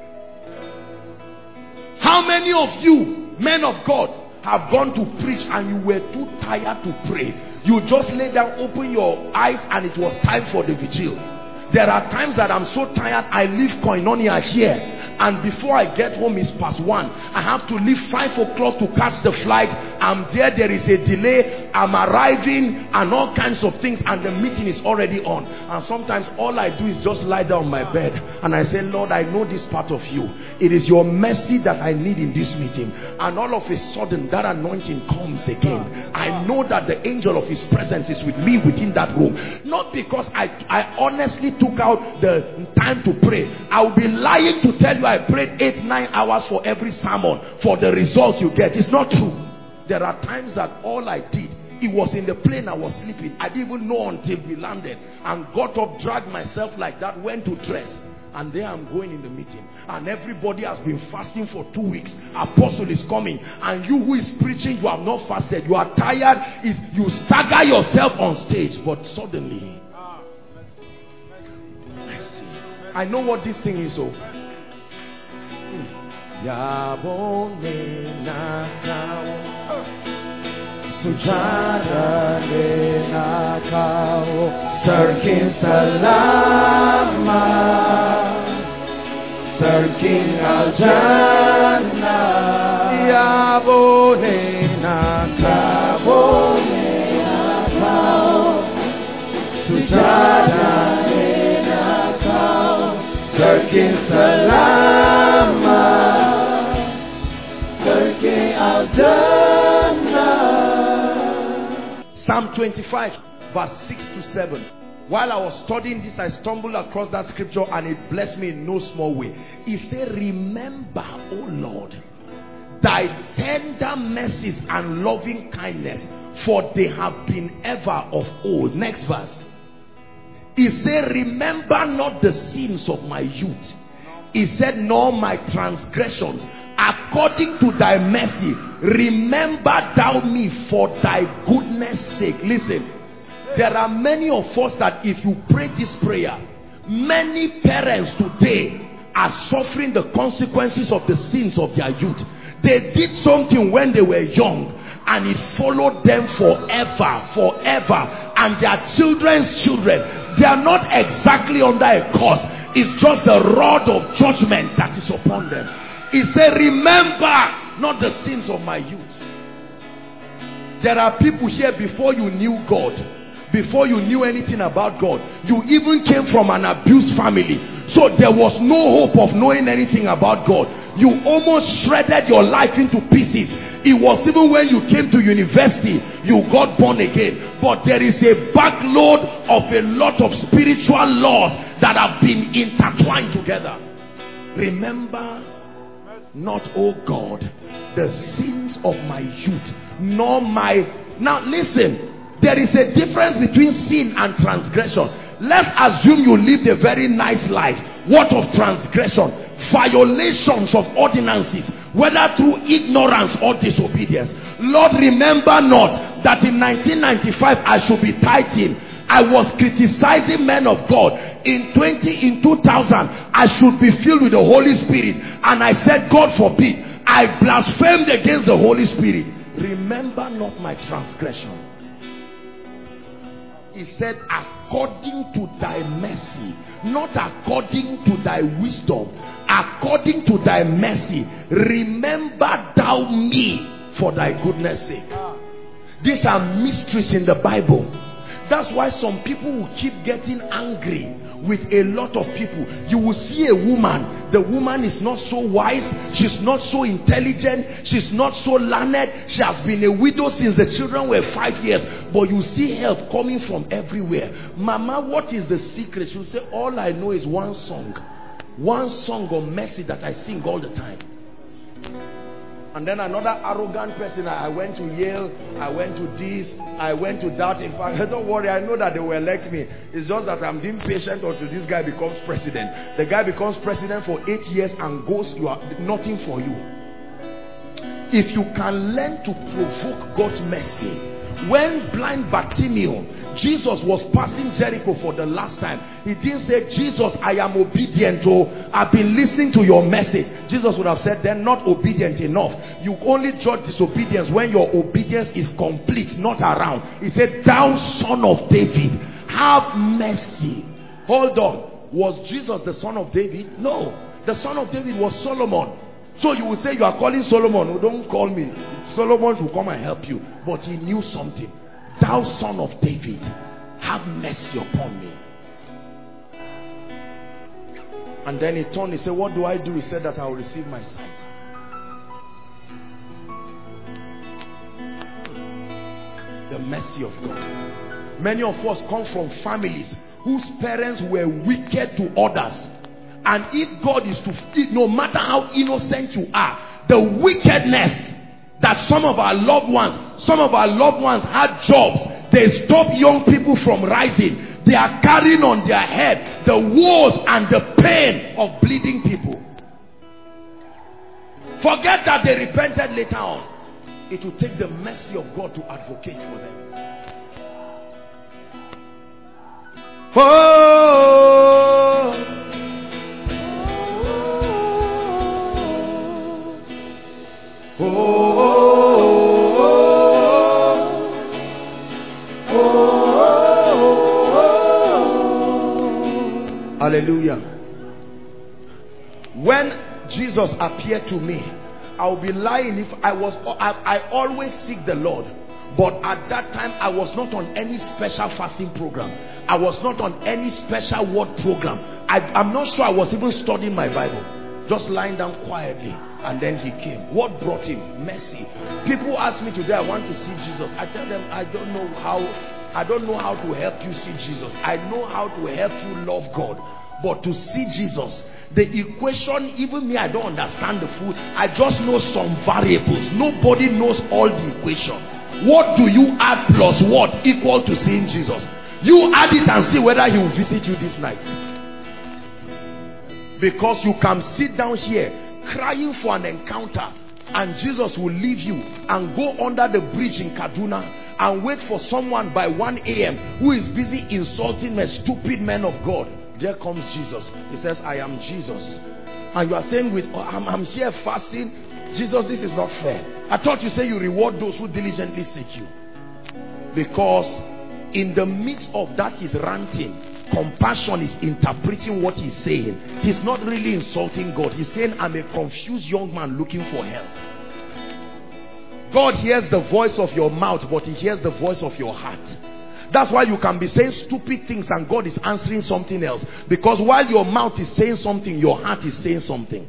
How many of you, men of God, have gone to preach and you were too tired to pray? You just lay down, open your eyes, and it was time for the vigil. There are times that I'm so tired, I leave Koinonia here, and before I get home it's past one. I have to leave five o'clock to catch the flight. I'm there, there is a delay, I'm arriving, and all kinds of things, and the meeting is already on. And sometimes all I do is just lie down on my bed and I say, Lord, I know this part of you. It is your mercy that I need in this meeting. And all of a sudden that anointing comes again. I know that the angel of his presence is with me within that room. Not because I, I honestly took out the time to pray. I will be lying to tell you I prayed eight, nine hours for every sermon for the results you get. It's not true. There are times that all I did, it was in the plane, I was sleeping. I didn't even know until we landed, and got up, dragged myself like that, went to dress, and there I'm going in the meeting, and everybody has been fasting for two weeks. Apostle is coming, and you who is preaching, you have not fasted, you are tired, is you stagger yourself on stage. But suddenly I see, I know what this thing is. Oh, Yabone nakao Sujada le nakao Sarkin salama Sarkin aljana Yabone nakao Sujada le nakao Sarkin salama Psalm twenty-five verse six to seven. While I was studying this, I stumbled across that scripture and it blessed me in no small way. He said, remember, O Lord, thy tender mercies and loving kindness, for they have been ever of old. Next verse. He said, remember not the sins of my youth. He said, nor my transgressions. According to thy mercy, remember thou me for thy goodness sake. Listen, there are many of us that if you pray this prayer, Many parents today are suffering the consequences of the sins of their youth. They did something when they were young and it followed them forever, forever. And their children's children, they are not exactly under a curse. It's just the rod of judgment that is upon them. He said, remember not the sins of my youth. There are people here, before you knew God, before you knew anything about God, you even came from an abused family. So there was no hope of knowing anything about God. You almost shredded your life into pieces. It was even when you came to university, you got born again. But there is a backload of a lot of spiritual laws that have been intertwined together. Remember not, oh God, the sins of my youth, nor my... Now listen, there is a difference between sin and transgression. Let's assume you lived a very nice life. What of transgression? Violations of ordinances, whether through ignorance or disobedience. Lord, remember not that in nineteen ninety-five I should be tithing. I was criticizing men of God. In twenty in two thousand I should be filled with the Holy Spirit, and I said, God forbid, I blasphemed against the Holy Spirit. Remember not my transgression. He said, according to thy mercy, not according to thy wisdom, according to thy mercy, remember thou me for thy goodness sake. These are mysteries in the Bible. That's why some people will keep getting angry with a lot of people. You will see a woman, the woman is not so wise, she's not so intelligent, she's not so learned, she has been a widow since the children were five years, but you see help coming from everywhere. Mama, what is the secret? She'll say, all I know is one song, one song of mercy that I sing all the time. And then another arrogant person, I went to Yale, I went to this, I went to that. In fact, don't worry, I know that they will elect me. It's just that I'm being patient until this guy becomes president. The guy becomes president for eight years and goes, you are nothing for you. If you can learn to provoke God's mercy. When blind Bartimaeus, Jesus was passing Jericho for the last time, he didn't say, Jesus, I am obedient, oh, I've been listening to your message. Jesus would have said, then not obedient enough. You only judge disobedience when your obedience is complete, not around. He said, thou son of David, have mercy. Hold on. Was Jesus the son of David? No. The son of David was Solomon. So you will say, you are calling Solomon. Oh, don't call me. Solomon will come and help you. But he knew something. Thou son of David, have mercy upon me. And then he turned, he said, what do I do? He said that I will receive my sight. The mercy of God. Many of us come from families whose parents were wicked to others. And if God is to, no matter how innocent you are, the wickedness that some of our loved ones, some of our loved ones had jobs, they stop young people from rising. They are carrying on their head the woes and the pain of bleeding people. Forget that they repented later on. It will take the mercy of God to advocate for them. Oh, oh, oh, oh, oh. Hallelujah. When Jesus appeared to me, I would be lying if I was, I, I always seek the Lord. But at that time, I was not on any special fasting program. I was not on any special word program. I, I'm not sure I was even studying my Bible. Just lying down quietly. And then he came. What brought him? Mercy. People ask me today, I want to see Jesus. I tell them, I don't know how, I don't know how to help you see Jesus. I know how to help you love God. But to see Jesus, the equation, even me, I don't understand the full. I just know some variables. Nobody knows all the equation. What do you add plus what equal to seeing Jesus? You add it and see whether he will visit you this night. Because you can sit down here crying for an encounter, and Jesus will leave you and go under the bridge in Kaduna and wait for someone by one A M who is busy insulting a stupid man of God. there comes Jesus. He says, I am Jesus. And you are saying, with I'm, I'm here fasting. Jesus, this is not fair. I thought you say you reward those who diligently seek you. Because in the midst of that he's ranting, compassion is interpreting what he's saying. He's not really insulting God. He's saying, I'm a confused young man looking for help. God hears the voice of your mouth, but he hears the voice of your heart. That's why you can be saying stupid things and God is answering something else. Because while your mouth is saying something, your heart is saying something.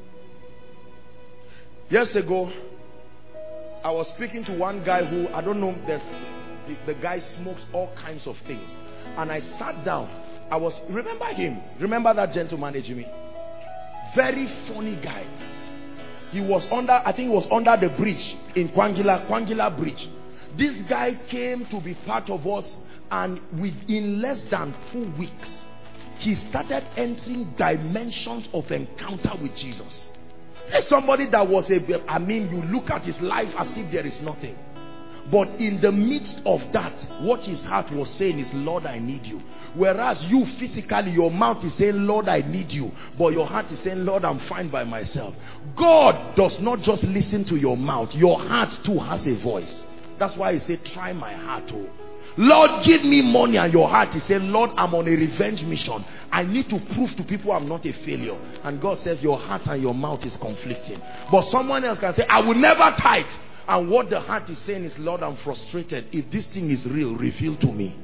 Years ago, I was speaking to one guy who, I don't know, there's, the, the guy smokes all kinds of things. And I sat down. I was, remember him? Remember that gentleman, Ejimi? Very funny guy. He was under, I think he was under the bridge in Kwangila, Kwangila Bridge. This guy came to be part of us, and within less than two weeks, he started entering dimensions of encounter with Jesus. There's somebody that was a, I mean, you look at his life as if there is nothing. But in the midst of that, what his heart was saying is, Lord, I need you. Whereas you physically, your mouth is saying, Lord, I need you. But your heart is saying, Lord, I'm fine by myself. God does not just listen to your mouth. Your heart too has a voice. That's why he said, try my heart. Oh. Lord, give me money. And your heart is saying, Lord, I'm on a revenge mission. I need to prove to people I'm not a failure. And God says, your heart and your mouth is conflicting. But someone else can say, I will never tithe. And what the heart is saying is, Lord, I'm frustrated. If this thing is real, reveal to me.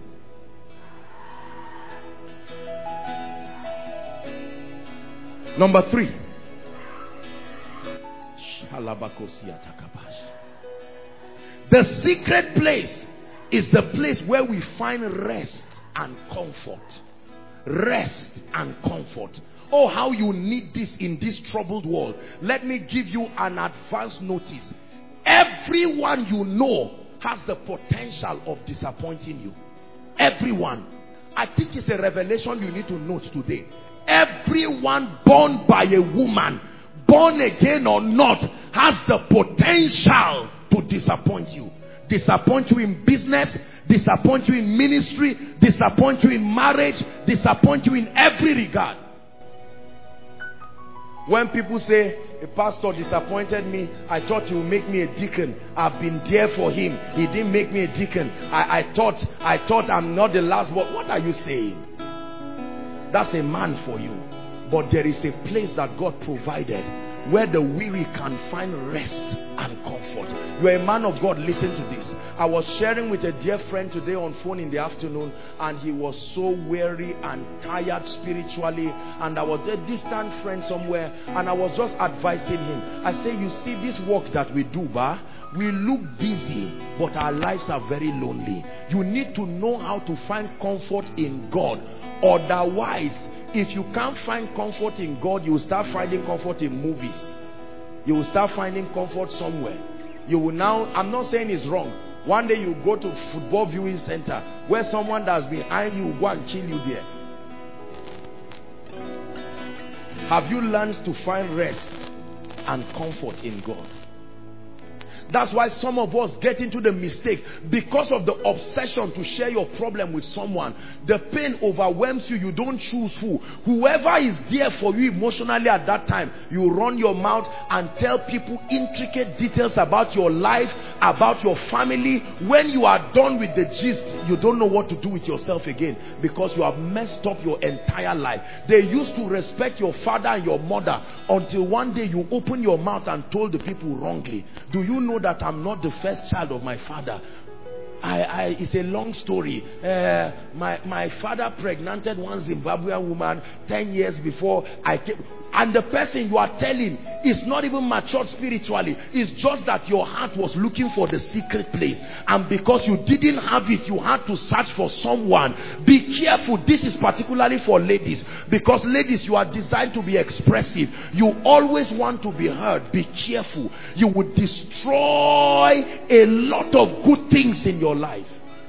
Number three. The secret place is the place where we find rest and comfort. Rest and comfort. Oh, how you need this in this troubled world. Let me give you an advance notice. Everyone you know has the potential of disappointing you. Everyone. I think it's a revelation you need to note today. Everyone born by a woman, born again or not, has the potential to disappoint you. Disappoint you in business, disappoint you in ministry, disappoint you in marriage, disappoint you in every regard. When people say, a pastor disappointed me, I thought he would make me a deacon. I've been there for him. He didn't make me a deacon. I, I thought I thought I'm not the last. But what are you saying? That's a man for you. But there is a place that God provided where the weary can find rest and comfort. You're a man of God, listen to this. I was sharing with a dear friend today on phone in the afternoon, and he was so weary and tired spiritually, and I was a distant friend somewhere, and I was just advising him. I say, you see, this work that we do, bah, we look busy, but our lives are very lonely. You need to know how to find comfort in God. Otherwise, if you can't find comfort in God, you will start finding comfort in movies. You will start finding comfort somewhere. You will now, I'm not saying it's wrong. One day you go to football viewing center where someone that's behind you will go and kill you there. Have you learned to find rest and comfort in God? That's why some of us get into the mistake because of the obsession to share your problem with someone. The pain overwhelms you. You don't choose who. Whoever is there for you emotionally at that time, you run your mouth and tell people intricate details about your life, about your family. When you are done with the gist, you don't know what to do with yourself again because you have messed up your entire life. They used to respect your father and your mother until one day you open your mouth and told the people wrongly. Do you know that I'm not the first child of my father? I, I, it's a long story. Uh, my, my father pregnanted one Zimbabwean woman ten years before I came. And the person you are telling is not even matured spiritually. It's just that your heart was looking for the secret place. And because you didn't have it, you had to search for someone. Be careful. This is particularly for ladies. Because ladies, you are designed to be expressive. You always want to be heard. Be careful. You would destroy a lot of good things in your life.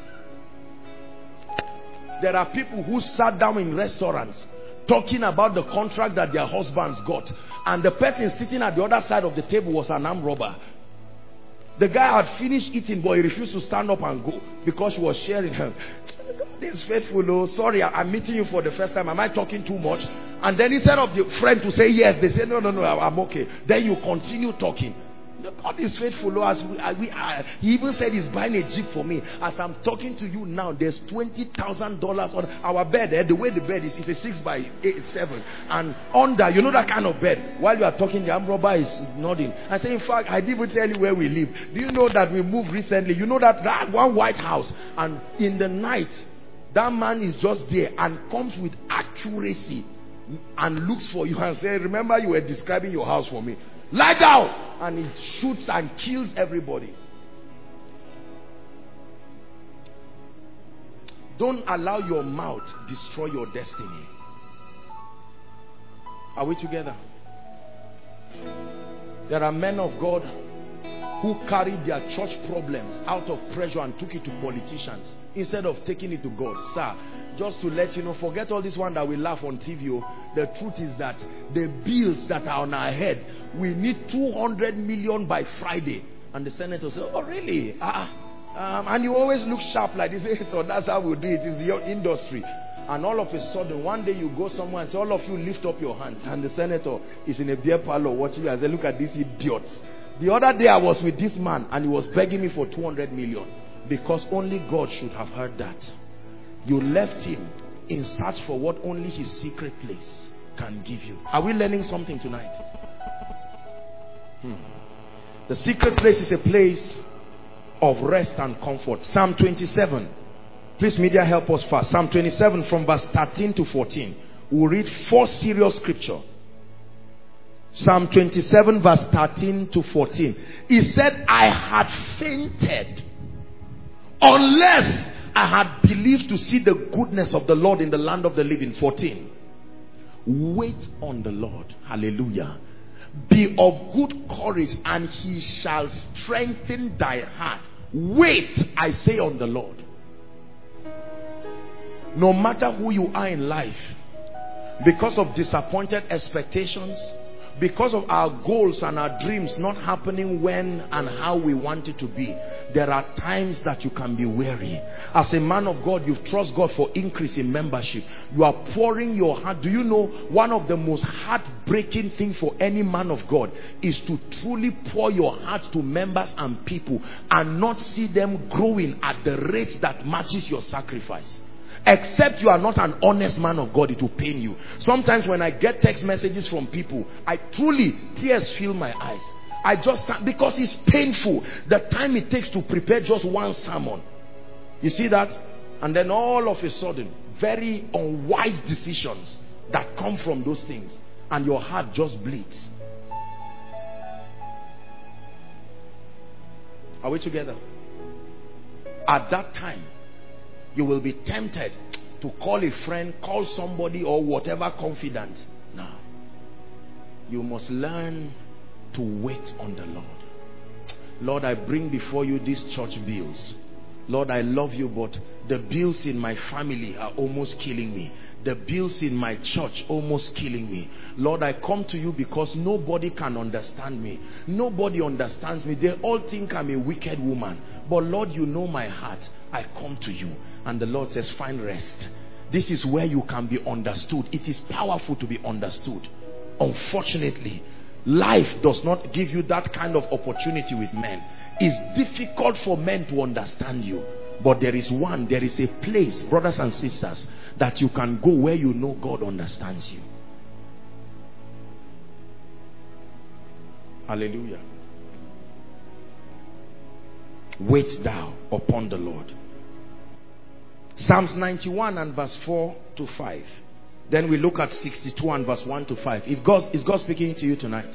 There are people who sat down in restaurants talking about the contract that their husbands got, and the person sitting at the other side of the table was an armed robber. The guy had finished eating, but he refused to stand up and go because she was sharing her. God is faithful. Oh, sorry, I'm meeting you for the first time. Am I talking too much? And then instead of the friend to say yes, they say no, no, no, I'm okay. Then you continue talking. God is faithful. Oh, as we, I, we, I, he even said he's buying a Jeep for me. As I'm talking to you now, there's twenty thousand dollars on our bed. Eh? The way the bed is, it's a six by eight, seven. And under, you know that kind of bed. While you are talking, the arm robber is nodding. I say, in fact, I didn't even tell you where we live. Do you know that we moved recently? You know that, that one white house. And in the night, that man is just there and comes with accuracy and looks for you and says, remember you were describing your house for me. Lie down! And it shoots and kills everybody. Don't allow your mouth destroy your destiny. Are we together? There are men of God who carried their church problems out of pressure and took it to politicians instead of taking it to God. Sir, just to let you know, forget all this one that we laugh on T V. The truth is that the bills that are on our head, we need two hundred million by Friday. And the senator said, oh really? Uh, um, and you always look sharp like this. So that's how we do it. It's the industry. And all of a sudden, one day you go somewhere and say, all of you lift up your hands. And the senator is in a beer parlor watching you and say, look at these idiots. The other day I was with this man and he was begging me for two hundred million. Because only God should have heard that. You left him in search for what only his secret place can give you. Are we learning something tonight? Hmm. The secret place is a place of rest and comfort. Psalm twenty-seven. Please media help us fast. Psalm twenty-seven from verse thirteen to fourteen. We'll read four serious scripture. Psalm twenty-seven verse thirteen to fourteen. He said, I had fainted unless I had believed to see the goodness of the Lord in the land of the living. fourteen. Wait on the Lord. Hallelujah. Be of good courage and he shall strengthen thy heart. Wait, I say, on the Lord. No matter who you are in life, because of disappointed expectations, because of our goals and our dreams not happening when and how we want it to be, there are times that you can be weary. As a man of God, you trust God for increase in membership. You are pouring your heart. Do you know one of the most heartbreaking things for any man of God is to truly pour your heart to members and people and not see them growing at the rate that matches your sacrifice? Except you are not an honest man of God, it will pain you. Sometimes when I get text messages from people, I truly, tears fill my eyes. I just can't, because it's painful. The time it takes to prepare just one sermon. You see that? And then all of a sudden, very unwise decisions that come from those things. And your heart just bleeds. Are we together? At that time, you will be tempted to call a friend, call somebody or whatever confidant. Now, you must learn to wait on the Lord. Lord, I bring before you these church bills. Lord, I love you, but the bills in my family are almost killing me. The bills in my church almost killing me. Lord, I come to you because nobody can understand me. Nobody understands me. They all think I'm a wicked woman. But Lord, you know my heart. I come to you. And the Lord says, find rest. This is where you can be understood. It is powerful to be understood. Unfortunately, life does not give you that kind of opportunity with men. It's difficult for men to understand you. But there is one, there is a place, brothers and sisters, that you can go where you know God understands you. Hallelujah. Wait thou upon the Lord. Psalms ninety-one and verse four to five. Then we look at sixty-two and verse one to five. If God, is God speaking to you tonight?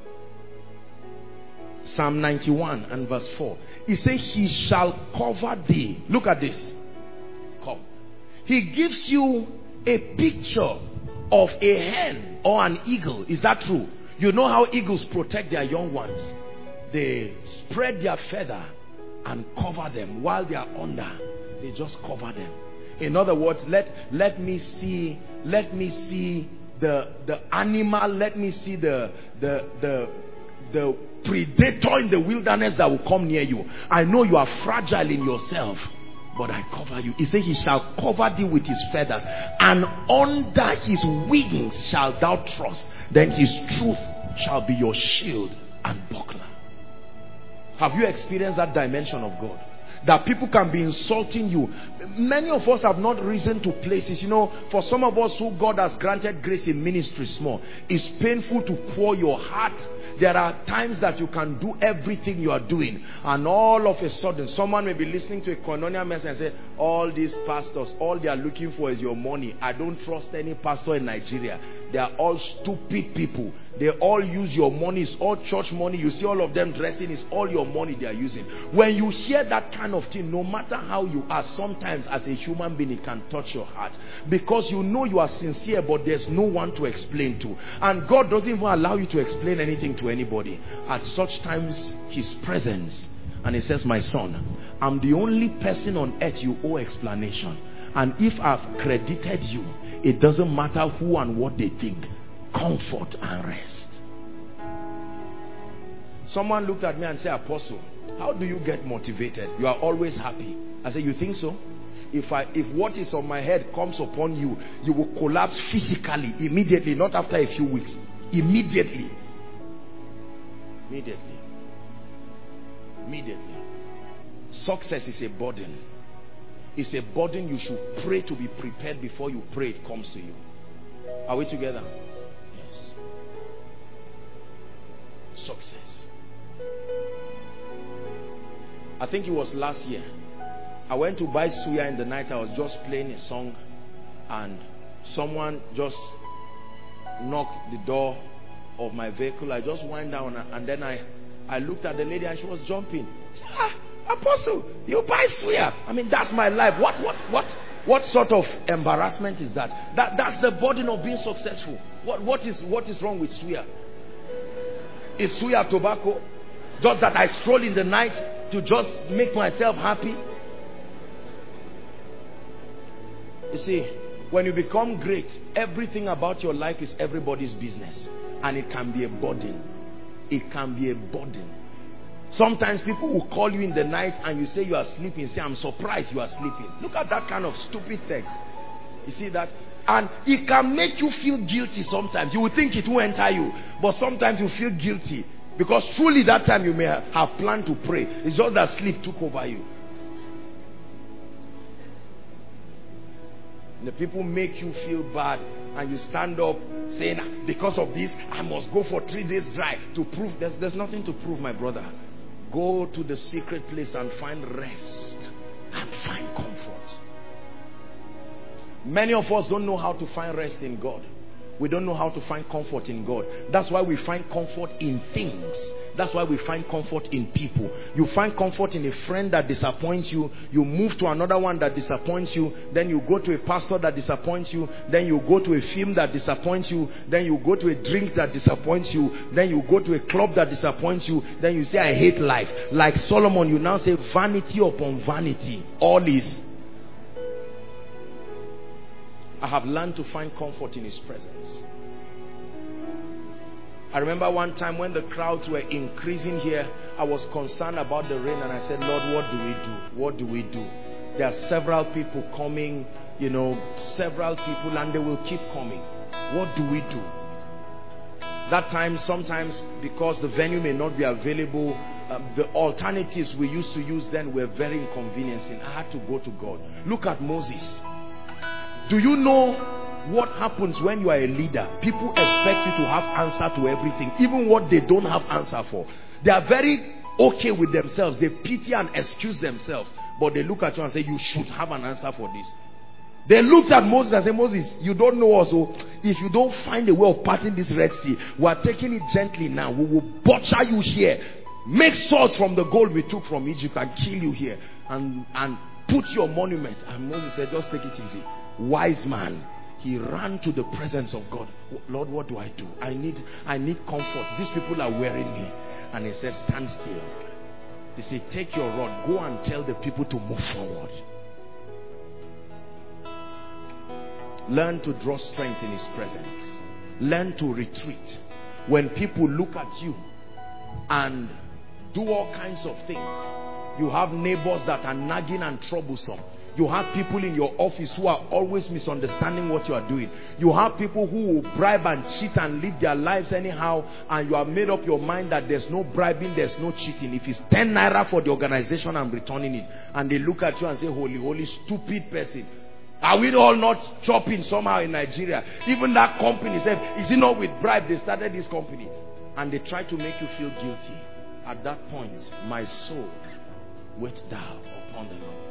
Psalm ninety-one and verse four. He says, he shall cover thee. Look at this. Come. He gives you a picture of a hen or an eagle. Is that true? You know how eagles protect their young ones. They spread their feather and cover them while they are under. They just cover them. In other words, let let me see, let me see the the animal, let me see the the the the predator in the wilderness that will come near you. I know you are fragile in yourself, but I cover you. He said he shall cover thee with his feathers, and under his wings shalt thou trust. Then his truth shall be your shield and buckler. Have you experienced that dimension of God? That people can be insulting you. Many of us have not risen to places. You know, for some of us who God has granted grace in ministry small, it's painful to pour your heart. There are times that you can do everything you are doing, and all of a sudden someone may be listening to a Koinonia message and say, all these pastors, all they are looking for is your money. I don't trust any pastor in Nigeria. They are all stupid people. They all use your money. It's all church money. You see all of them dressing. It's all your money they are using. When you hear that kind of thing, no matter how you are, sometimes as a human being it can touch your heart, because you know you are sincere, but there's no one to explain to, and God doesn't even allow you to explain anything to anybody. At such times, his presence, and he says, my son, I'm the only person on earth you owe explanation, and if I've credited you, it doesn't matter who and what they think. Comfort and rest. Someone looked at me and said, Apostle, how do you get motivated? You are always happy. I said, you think so? If I, if what is on my head comes upon you, you will collapse physically, immediately, not after a few weeks. Immediately. Immediately. Immediately. Success is a burden. It's a burden you should pray to be prepared before you pray it comes to you. Are we together? Yes. Success. I think it was last year. I went to buy suya in the night. I was just playing a song, and someone just knocked the door of my vehicle. I just went down, and then I, I looked at the lady, and she was jumping. She said, ah, Apostle, you buy suya. I mean, that's my life. What, what, what, what sort of embarrassment is that? That that's the burden of being successful. What, what is, what is wrong with suya? Is suya tobacco? Just that I stroll in the night to just make myself happy? You see, when you become great, everything about your life is everybody's business, and it can be a burden. It can be a burden. Sometimes people will call you in the night and you say you are sleeping. Say, I'm surprised you are sleeping. Look at that kind of stupid text. You see that? And it can make you feel guilty sometimes. You will think it will enter you, but sometimes you feel guilty, because truly that time you may have planned to pray. It's just that sleep took over you. The people make you feel bad, and you stand up saying, because of this I must go for three days drive to prove. There's, there's nothing to prove, my brother. Go to the secret place and find rest and find comfort. Many of us don't know how to find rest in God. We don't know how to find comfort in God. That's why we find comfort in things. That's why we find comfort in people. You find comfort in a friend that disappoints you. You move to another one that disappoints you. Then you go to a pastor that disappoints you. Then you go to a film that disappoints you. Then you go to a drink that disappoints you. Then you go to a club that disappoints you. Then you say, I hate life. Like Solomon, you now say, vanity upon vanity. All is. I have learned to find comfort in his presence. I remember one time when the crowds were increasing here, I was concerned about the rain, and I said, Lord, what do we do? What do we do? There are several people coming, you know, several people, and they will keep coming. What do we do? That time, sometimes, because the venue may not be available, uh, the alternatives we used to use then were very inconveniencing. I had to go to God. Look at Moses. Do you know what happens when you are a leader? People expect you to have answer to everything, even what they don't have answer for. They are very okay with themselves. They pity and excuse themselves, but they look at you and say, you should have an answer for this. They looked at Moses and said, Moses, you don't know us. So if you don't find a way of passing this Red Sea, we are taking it gently now. We will butcher you here. Make swords from the gold we took from Egypt and kill you here. And, and put your monument. And Moses said, just take it easy. Wise man. He ran to the presence of God. Lord, what do I do? I need, I need comfort. These people are wearing me. And he said, stand still. He said, take your rod. Go and tell the people to move forward. Learn to draw strength in his presence. Learn to retreat. When people look at you, and do all kinds of things. You have neighbors that are nagging and troublesome. You have people in your office who are always misunderstanding what you are doing. You have people who will bribe and cheat and live their lives anyhow, and you have made up your mind that there's no bribing, there's no cheating. If it's ten naira for the organization, I'm returning it. And they look at you and say, holy, holy, stupid person. Are we all not chopping somehow in Nigeria? Even that company said, is it not with bribe they started this company? And they try to make you feel guilty. At that point, my soul, wait thou upon the Lord.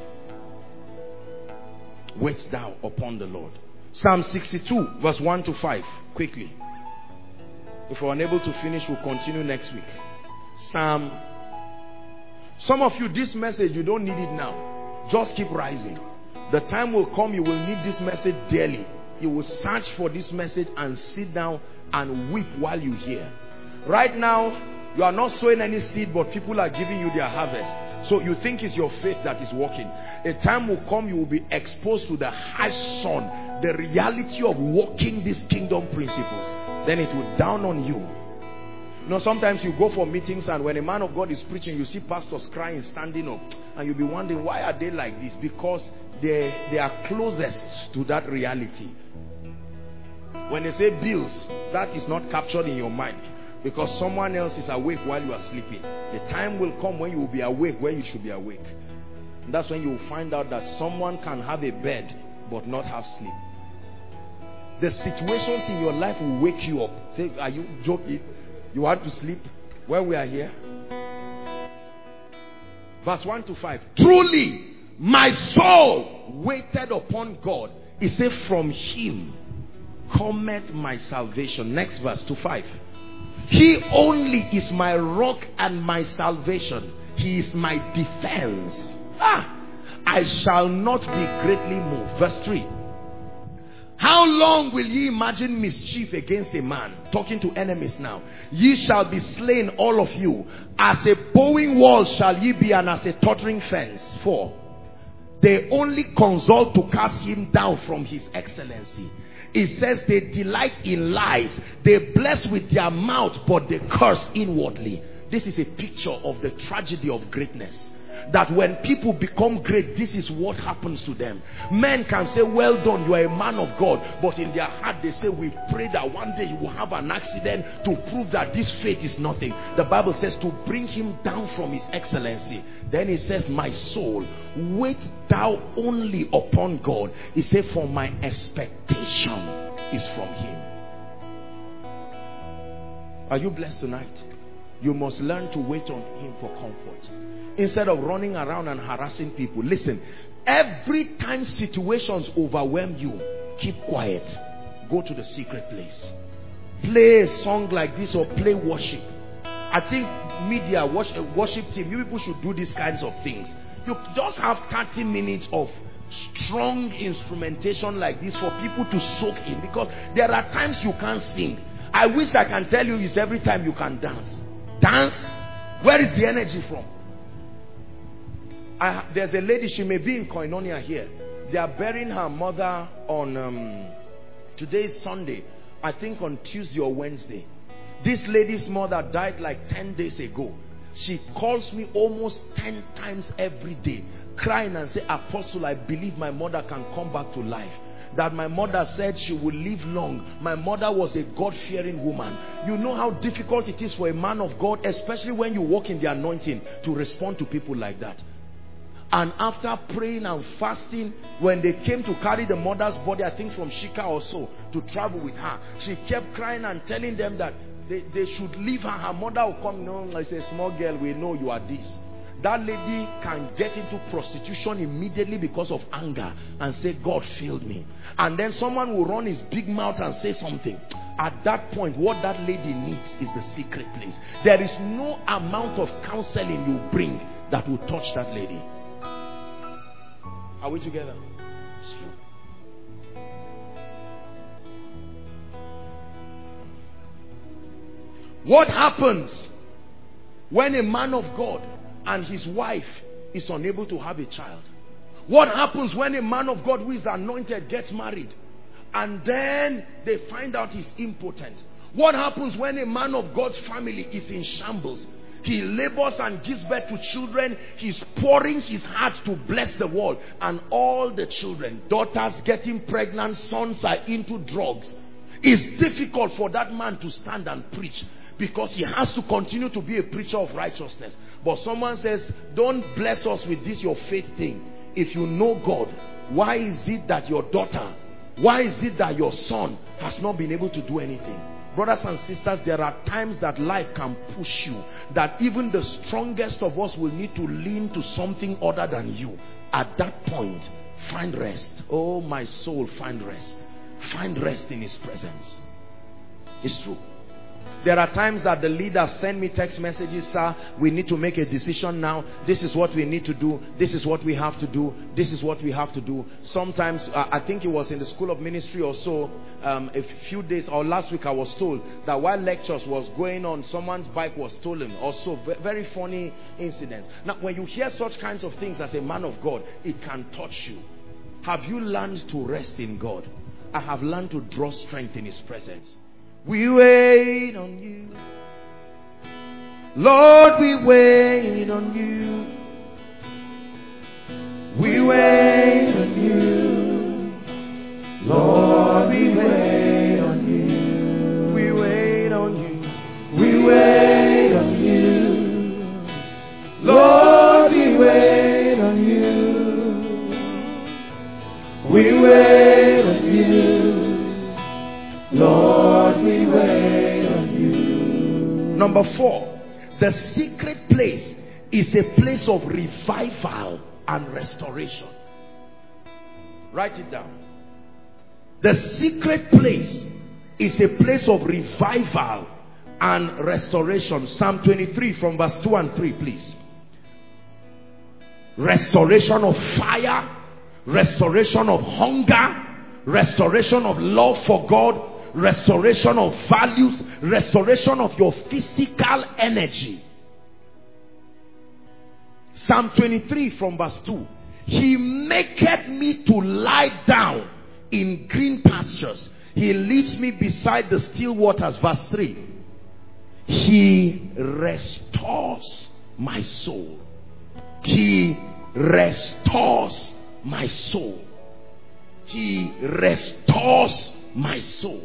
Wait thou upon the Lord. Psalm sixty-two verse one to five. Quickly. If we're unable to finish, we'll continue next week. Psalm. Some of you, this message, you don't need it now. Just keep rising. The time will come, you will need this message dearly. You will search for this message and sit down and weep while you hear. Right now, you are not sowing any seed, but people are giving you their harvest. So you think it's your faith that is working. A time will come, you will be exposed to the harsh sun, the reality of walking these kingdom principles. Then it will down on you. You know, sometimes you go for meetings, and when a man of God is preaching, you see pastors crying, standing up, and you'll be wondering, why are they like this? Because they, they are closest to that reality. When they say bills, that is not captured in your mind, because someone else is awake while you are sleeping. The time will come when you will be awake when you should be awake. And that's when you will find out that someone can have a bed but not have sleep. The situations in your life will wake you up. Say, are you joking? You want to sleep when we are here? Verse one to five. Truly, my soul waited upon God. He said, from him cometh my salvation. Next verse, to five. He only is my rock and my salvation. He is my defense. Ah, I shall not be greatly moved. Verse three. How long will ye imagine mischief against a man? Talking to enemies now. Ye shall be slain, all of you. As a bowing wall shall ye be, and as a tottering fence. Four. They only consult to cast him down from his excellency. It says they delight in lies. They bless with their mouth, but they curse inwardly. This is a picture of the tragedy of greatness. That when people become great, this is what happens to them. Men can say, well done, you are a man of God. But in their heart they say, we pray that one day you will have an accident to prove that this faith is nothing. The Bible says to bring him down from his excellency. Then it says, my soul, wait thou only upon God. He said, for my expectation is from him. Are you blessed tonight? You must learn to wait on him for comfort. Instead of running around and harassing people. Listen, every time situations overwhelm you, keep quiet. Go to the secret place. Play a song like this or play worship. I think media, worship team, you people should do these kinds of things. You just have thirty minutes of strong instrumentation like this for people to soak in. Because there are times you can't sing. I wish I can tell you it's every time you can dance. Dance? Where is the energy from? I, there's a lady, she may be in Koinonia here. They are burying her mother on um, today's Sunday, I think on Tuesday or Wednesday. This lady's mother died like ten days ago. She calls me almost ten times every day, crying and say, Apostle, I believe my mother can come back to life. That my mother said she would live long. My mother was a God-fearing woman. You know how difficult it is for a man of God, especially when you walk in the anointing, to respond to people like that. And after praying and fasting, when they came to carry the mother's body, I think from Shika or so, to travel with her, she kept crying and telling them that they, they should leave her. Her mother will come. No, I say, small girl, we know you are this. That lady can get into prostitution immediately because of anger and say, God failed me. And then someone will run his big mouth and say something. At that point, what that lady needs is the secret place. There is no amount of counseling you bring that will touch that lady. Are we together? What happens when a man of God and his wife is unable to have a child? What happens when a man of God who is anointed gets married and then they find out he's impotent? What happens when a man of God's family is in shambles? He labors and gives birth to children. He's pouring his heart to bless the world. And all the children, daughters getting pregnant, sons are into drugs. It's difficult for that man to stand and preach, because he has to continue to be a preacher of righteousness. But someone says, don't bless us with this your faith thing. If you know God, why is it that your daughter, why is it that your son has not been able to do anything? Brothers and sisters, there are times that life can push you, that even the strongest of us will need to lean to something other than you. At that point, find rest. Oh, my soul, find rest. Find rest in his presence. It's true. There are times that the leaders send me text messages, sir, we need to make a decision now. This is what we need to do. This is what we have to do. This is what we have to do. Sometimes, uh, I think it was in the school of ministry or so, um, a few days or last week, I was told that while lectures was going on, someone's bike was stolen. Also, very funny incidents. Now, when you hear such kinds of things as a man of God, it can touch you. Have you learned to rest in God? I have learned to draw strength in his presence. We wait on you, Lord, we wait on you. We wait on you, Lord, we wait on you. We wait on you. We wait on you, Lord, we wait on you. We wait on you, Lord, we wait on you. Number four, the secret place is a place of revival and restoration. Write it down. The secret place is a place of revival and restoration. Psalm twenty-three from verse two and three, please. Restoration of fire, restoration of hunger, restoration of love for God, restoration of values, restoration of your physical energy. Psalm twenty-three from verse two. He maketh me to lie down in green pastures. He leads me beside the still waters. Verse three. He restores my soul. He restores my soul. He restores my soul.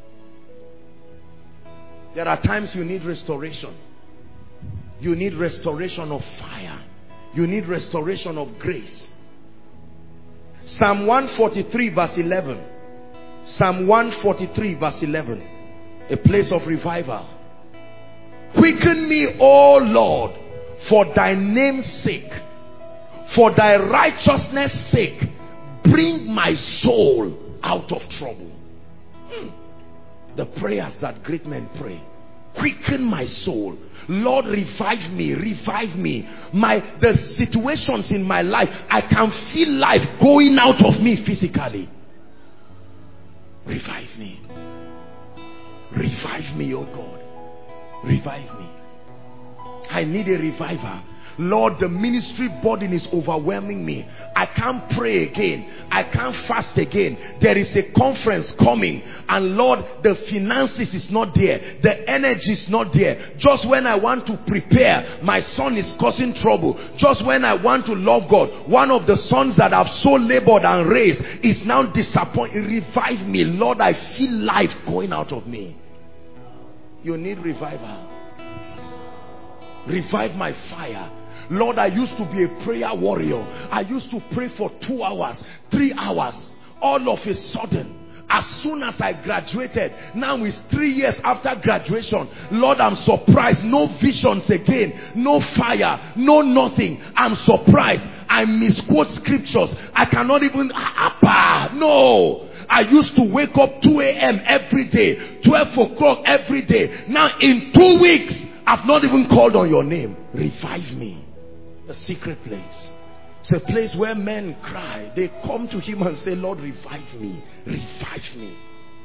There are times you need restoration. You need restoration of fire. You need restoration of grace. Psalm one forty-three verse eleven. Psalm one forty-three verse eleven. A place of revival. Quicken me, O Lord, for thy name's sake. For thy righteousness' sake. Bring my soul out of trouble. Hmm. The prayers that great men pray. Quicken my soul. Lord, revive me. Revive me. My the situations in my life, I can feel life going out of me physically. Revive me. Revive me, oh God. Revive me. I need a revival. Lord, the ministry burden is overwhelming me. I can't pray again. I can't fast again. There is a conference coming, and Lord, the finances is not there. The energy is not there. Just when I want to prepare, my son is causing trouble. Just when I want to love God, one of the sons that I've so labored and raised is now disappointed. Revive me, Lord. I feel life going out of me. You need revival. Revive my fire. Lord, I used to be a prayer warrior. I used to pray for two hours, three hours. All of a sudden, as soon as I graduated, now it's three years after graduation, Lord, I'm surprised. No visions again, no fire, no nothing. I'm surprised. I misquote scriptures. I cannot even, appa, no. I used to wake up two A M every day, twelve o'clock every day. Now in two weeks, I've not even called on your name. Revive me. The secret place. It's a place where men cry. They come to him and say, Lord, revive me. Revive me.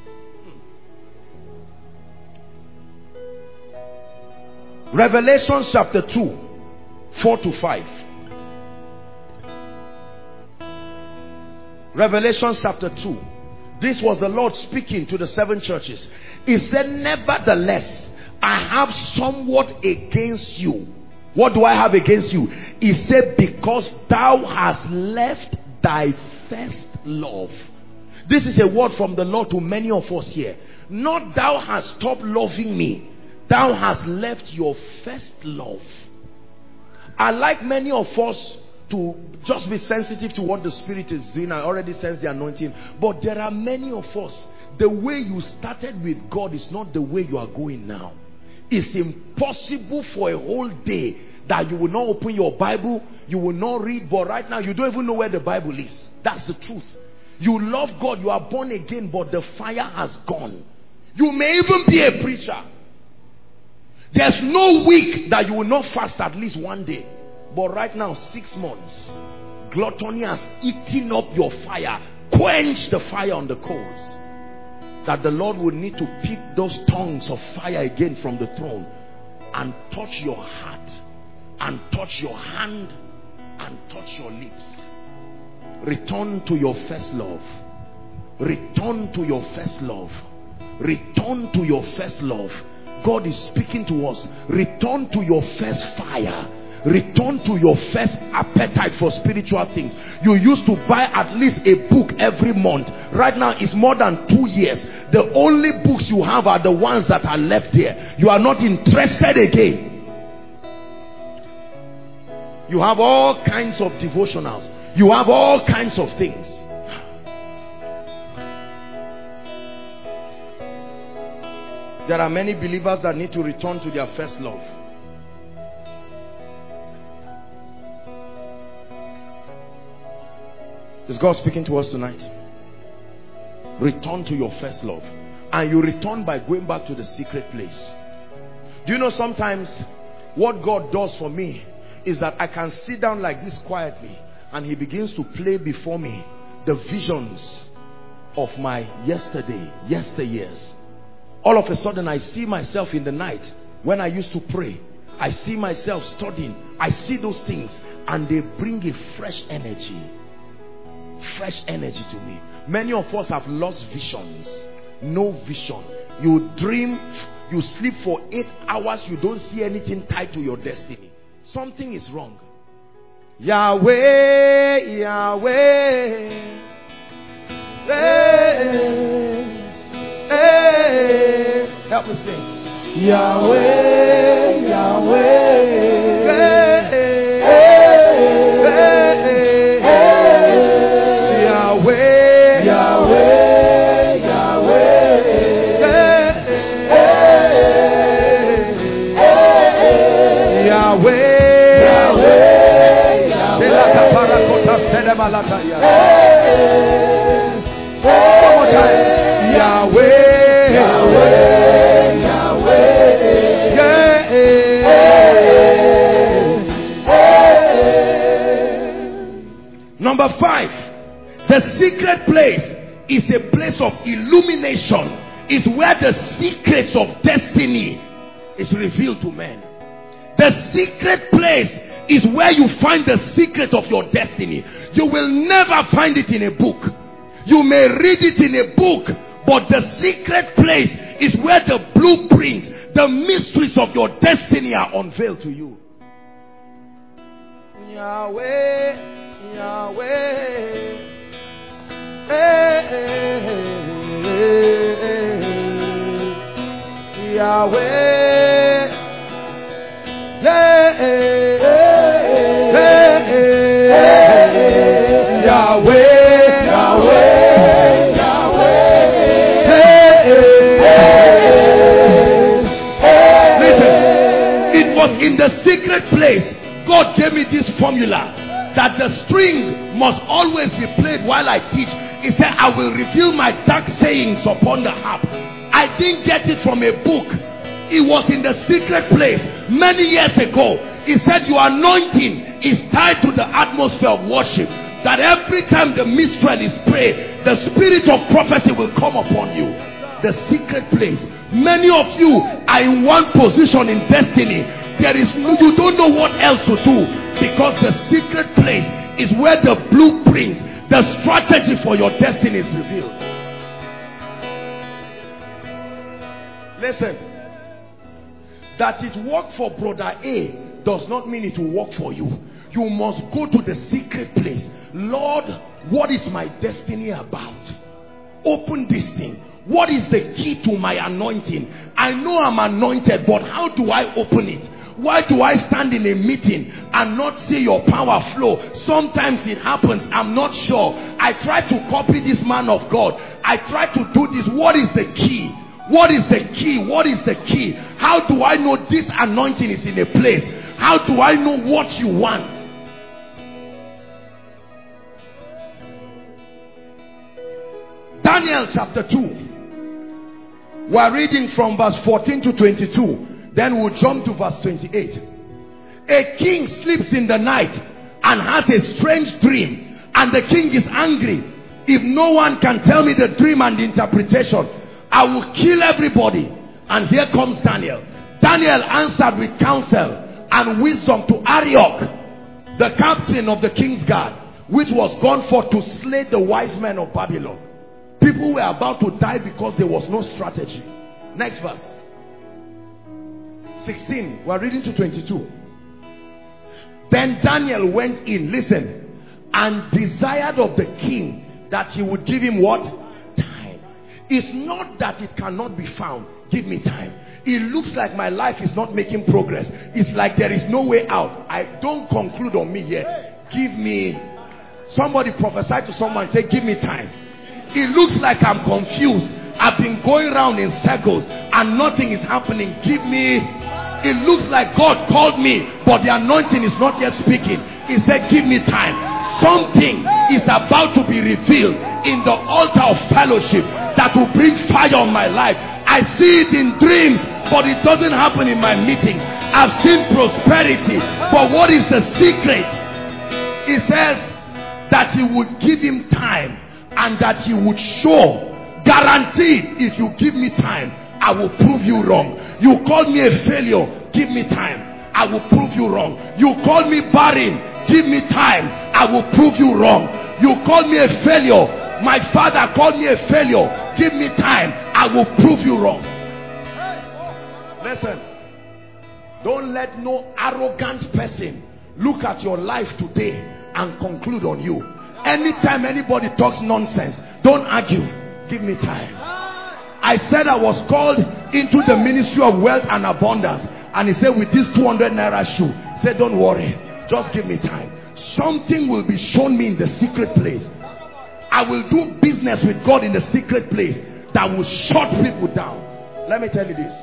Revelation chapter two, four to five. Revelation chapter two. This was the Lord speaking to the seven churches. He said, nevertheless, I have somewhat against you. What do I have against you? He said, because thou hast left thy first love. This is a word from the Lord to many of us here. Not thou hast stopped loving me. Thou hast left your first love. I like many of us to just be sensitive to what the Spirit is doing. I already sense the anointing. But there are many of us, the way you started with God is not the way you are going now. It's impossible for a whole day that you will not open your Bible, you will not read, but right now you don't even know where the Bible is. That's the truth. You love God, you are born again, but the fire has gone. You may even be a preacher. There's no week that you will not fast at least one day. But right now, six months, gluttony has eaten up your fire. Quench the fire on the coals. That the Lord will need to pick those tongues of fire again from the throne and touch your heart, and touch your hand, and touch your lips. Return to your first love. Return to your first love. Return to your first love. God is speaking to us. Return to your first fire. Return to your first appetite for spiritual things. You used to buy at least a book every month. Right now it's more than two years. The only books you have are the ones that are left there. You are not interested again. You have all kinds of devotionals. You have all kinds of things. There are many believers that need to return to their first love. Is God speaking to us tonight? Return to your first love. And you return by going back to the secret place. Do you know sometimes what God does for me is that I can sit down like this quietly and he begins to play before me the visions of my yesterday, yesteryears. All of a sudden I see myself in the night when I used to pray. I see myself studying. I see those things and they bring a fresh energy. Fresh energy to me. Many of us have lost visions. No vision. You dream, you sleep for eight hours, you don't see anything tied to your destiny. Something is wrong. Yahweh, Yahweh, hey, hey. Help me sing. Yahweh, Yahweh, hey, hey, hey, hey. Yahweh, Yahweh, Yahweh, hey, hey, Yahweh. One more time. Yahweh, Yahweh, Yahweh, yeah. Number five, the secret place is a place of illumination. Is where the secrets of destiny is revealed to men. The secret place is where you find the secret of your destiny. You will never find it in a book. You may read it in a book, but the secret place is where the blueprints, the mysteries of your destiny are unveiled to you. Yahweh, Yahweh, hey, hey, hey, Yahweh, hey, hey, hey, hey, Yahweh. In the secret place, God gave me this formula that the string must always be played while I teach. He said, I will reveal my dark sayings upon the harp. I didn't get it from a book. It was in the secret place many years ago. He said, your anointing is tied to the atmosphere of worship. That every time the minstrel is prayed, the spirit of prophecy will come upon you. The secret place. Many of you are in one position in destiny. There is no, you don't know what else to do, because the secret place is where the blueprint, the strategy for your destiny is revealed. Listen, that it worked for brother A does not mean it will work for you. You must go to the secret place. Lord, what is my destiny about? Open this thing. What is the key to my anointing? I know I'm anointed, but how do I open it? Why do I stand in a meeting and not see your power flow? Sometimes it happens, I'm not sure. I try to copy this man of God. I try to do this. What is the key? What is the key? What is the key? How do I know this anointing is in a place? How do I know what you want? Daniel chapter two. We're reading from verse fourteen to twenty-two. Then we'll jump to verse twenty-eight. A king sleeps in the night and has a strange dream, and the king is angry. If no one can tell me the dream and the interpretation, I will kill everybody. And here comes Daniel. Daniel answered with counsel and wisdom to Arioch, the captain of the king's guard, which was gone forth to slay the wise men of Babylon. People were about to die because there was no strategy. Next verse. sixteen. We're reading to twenty-two. Then Daniel went in, listen, and desired of the king that he would give him what? Time. It's not that it cannot be found. Give me time. It looks like my life is not making progress. It's like there is no way out. I don't conclude on me yet. Give me. Somebody prophesy to someone, say, give me time. It looks like I'm confused. I've been going around in circles and nothing is happening. Give me. It looks like God called me, but the anointing is not yet speaking. He said, give me time. Something is about to be revealed in the altar of fellowship that will bring fire on my life. I see it in dreams, but it doesn't happen in my meeting. I've seen prosperity, but what is the secret? He says that he would give him time, and that he would show, guaranteed, if you give me time, I will prove you wrong. You called me a failure, give me time, I will prove you wrong. You called me barren, give me time, I will prove you wrong. You called me a failure, my father called me a failure, give me time, I will prove you wrong. Listen, don't let no arrogant person look at your life today and conclude on you. Anytime anybody talks nonsense, don't argue. Give me time. I said I was called into the ministry of wealth and abundance, and he said, with this two hundred naira shoe, he said, don't worry, just give me time. Something will be shown me in the secret place. I will do business with God in the secret place that will shut people down. Let me tell you this.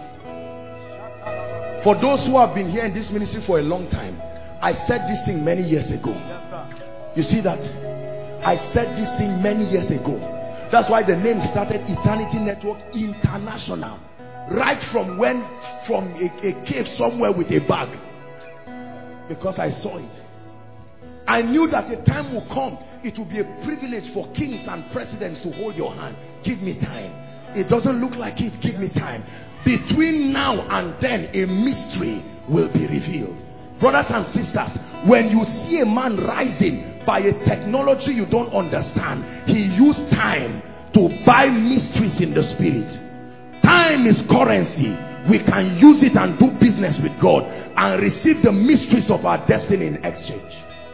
For those who have been here in this ministry for a long time, I said this thing many years ago. You see that? I said this thing many years ago. That's why the name started Eternity Network International. Right from when, from a, a cave somewhere with a bag. Because I saw it. I knew that a time will come, it will be a privilege for kings and presidents to hold your hand. Give me time. It doesn't look like it. Give me time. Between now and then, a mystery will be revealed. Brothers and sisters, when you see a man rising by a technology you don't understand, he used time to buy mysteries in the spirit. Time is currency. We can use it and do business with God and receive the mysteries of our destiny in exchange.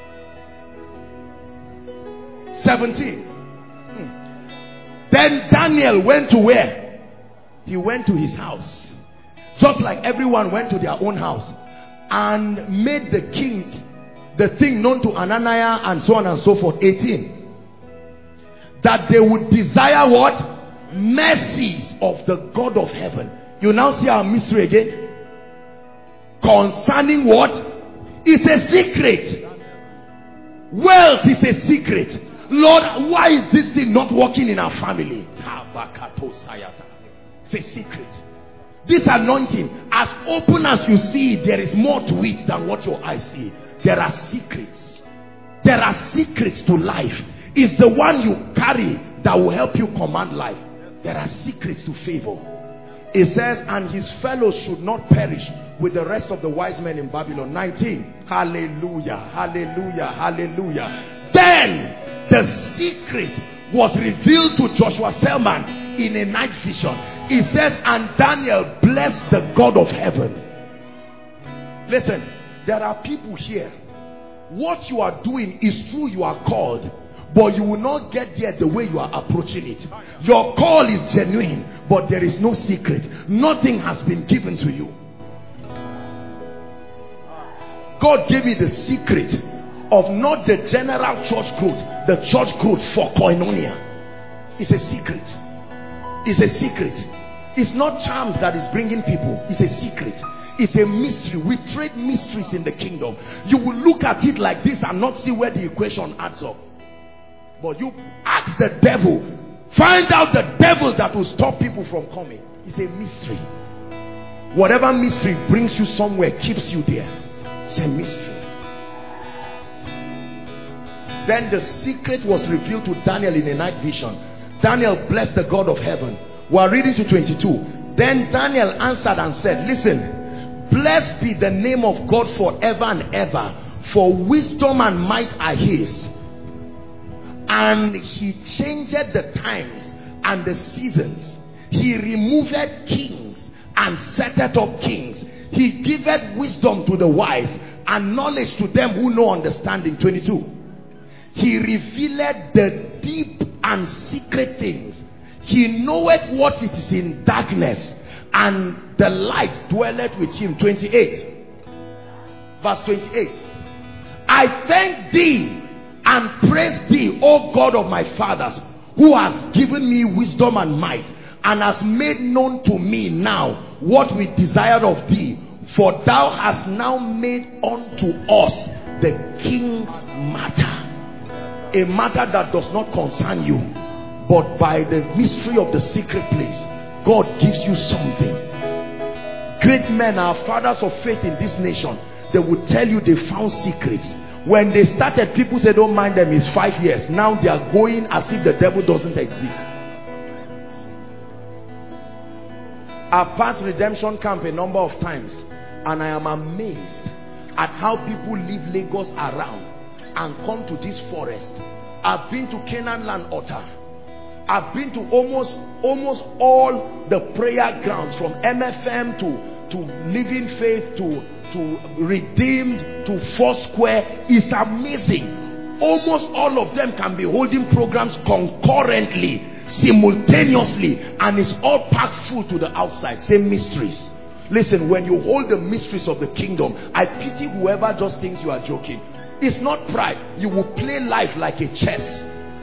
seventeen. Hmm. Then Daniel went to where? He went to his house. Just like everyone went to their own house. And made the king the thing known to Ananias and so on and so forth. eighteen. That they would desire what? Mercies of the God of heaven. You now see our mystery again. Concerning what? It's a secret. Wealth is a secret. Lord, why is this thing not working in our family? It's a secret. This anointing, as open as you see it, there is more to it than what your eyes see. There are secrets. There are secrets to life. It's the one you carry that will help you command life. There are secrets to favor. It says, and his fellows should not perish with the rest of the wise men in Babylon. nineteen. Hallelujah, hallelujah, hallelujah. Then the secret was revealed to Joshua Selman in a night vision. It says, and Daniel blessed the God of heaven. Listen, there are people here. What you are doing is true, you are called, but you will not get there the way you are approaching it. Your call is genuine, but there is no secret. Nothing has been given to you. God gave me the secret of not the general church growth, the church growth for koinonia. It's a secret. It's a secret. It's not charms that is bringing people. It's a secret. It's a mystery. We trade mysteries in the kingdom. You will look at it like this and not see where the equation adds up. But you ask the devil, find out the devil that will stop people from coming. It's a mystery. Whatever mystery brings you somewhere, keeps you there. It's a mystery. Then the secret was revealed to Daniel in a night vision. Daniel blessed the God of heaven. We are reading to twenty-two. Then Daniel answered and said, listen, blessed be the name of God forever and ever, for wisdom and might are his. And he changed the times and the seasons. He removed kings and setteth up kings. He giveth wisdom to the wise and knowledge to them who know understanding. twenty-two. He revealed the deep and secret things. He knoweth what it is in darkness, and the light dwelleth with him. twenty-eight. Verse twenty-eight. I thank thee and praise thee, O God of my fathers, who has given me wisdom and might, and has made known to me now what we desired of thee. For thou hast now made unto us the king's matter. A matter that does not concern you, but by the mystery of the secret place, God gives you something. Great men, our fathers of faith in this nation, they would tell you they found secrets. When they started, people said don't mind them, it's five years. Now they are going as if the devil doesn't exist. I've passed redemption camp a number of times, and I am amazed at how people leave Lagos around and come to this forest. I've been to Canaan land altar. I've been to almost almost all the prayer grounds, from M F M to to Living Faith to to Redeemed to Foursquare. It's amazing. Almost all of them can be holding programs concurrently, simultaneously, and it's all packed full to the outside. Same mysteries. Listen, when you hold the mysteries of the kingdom, I pity whoever just thinks you are joking. It's not pride. You will play life like a chess.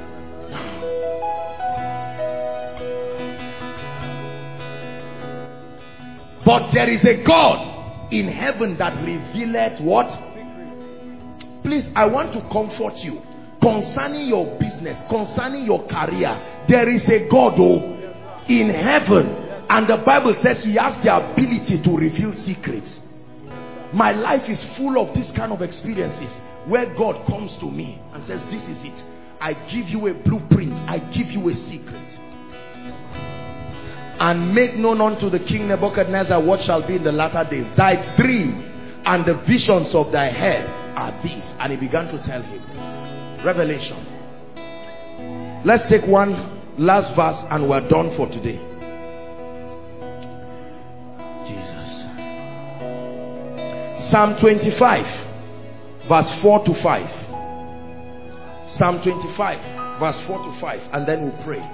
But there is a God in heaven that revealeth what? Please, I want to comfort you concerning your business, concerning your career. There is a God oh, in heaven, and the Bible says he has the ability to reveal secrets. My life is full of this kind of experiences where God comes to me and says, this is it. I give you a blueprint. I give you a secret. And make known unto the king Nebuchadnezzar what shall be in the latter days. Thy dream and the visions of thy head are these. And he began to tell him. Revelation. Let's take one last verse and we're done for today. Jesus. Psalm twenty-five. Verse four to five. Psalm twenty-five, verse four to five, and then we'll pray.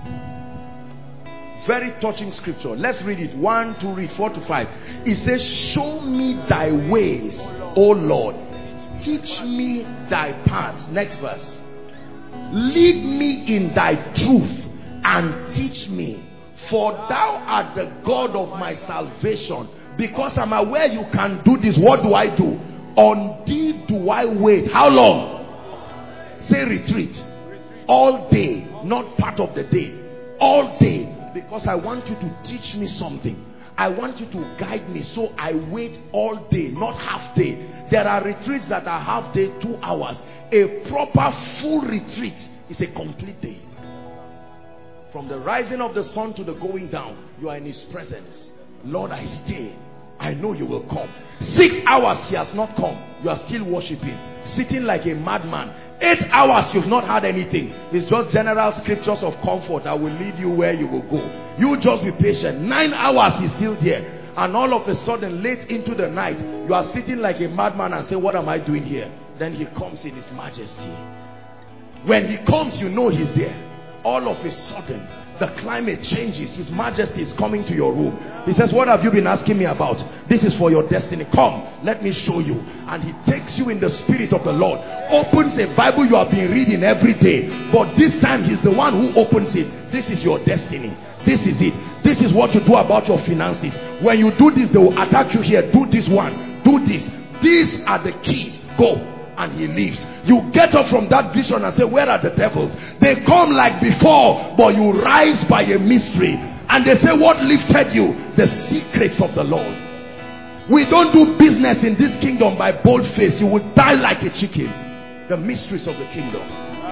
Very touching scripture. Let's read it. One, two, read four to five. It says, show me thy ways, O Lord. Teach me thy paths. Next verse. Lead me in thy truth and teach me, for thou art the God of my salvation. Because I'm aware you can do this, what do I do? On thee do I wait. How long? Say retreat. All day, not part of the day. All day. Because I want you to teach me something. I want you to guide me. So I wait all day, not half day. There are retreats that are half day, two hours. A proper full retreat is a complete day. From the rising of the sun to the going down, you are in his presence. Lord, I stay. I know you will come. Six hours he has not come. You are still worshiping. sitting like a madman. Eight hours you've not had anything. It's just general scriptures of comfort. I will lead you where you will go. You just be patient. Nine hours he's still there. And all of a sudden, late into the night, you are sitting like a madman and say, what am I doing here? Then he comes in his majesty. When he comes, you know he's there. All of a sudden, the climate changes. His majesty is coming to your room. He says, what have you been asking me about? This is for your destiny. Come, let me show you. And he takes you in the spirit of the Lord. Opens a Bible you have been reading every day. But this time, he's the one who opens it. This is your destiny. This is it. This is what you do about your finances. When you do this, they will attack you here. Do this one. Do this. These are the keys. Go. And he leaves. You get up from that vision and say, where are the devils? They come like before, but you rise by a mystery. And they say, what lifted you? The secrets of the Lord. We don't do business in this kingdom by bold face. You will die like a chicken. The mysteries of the kingdom.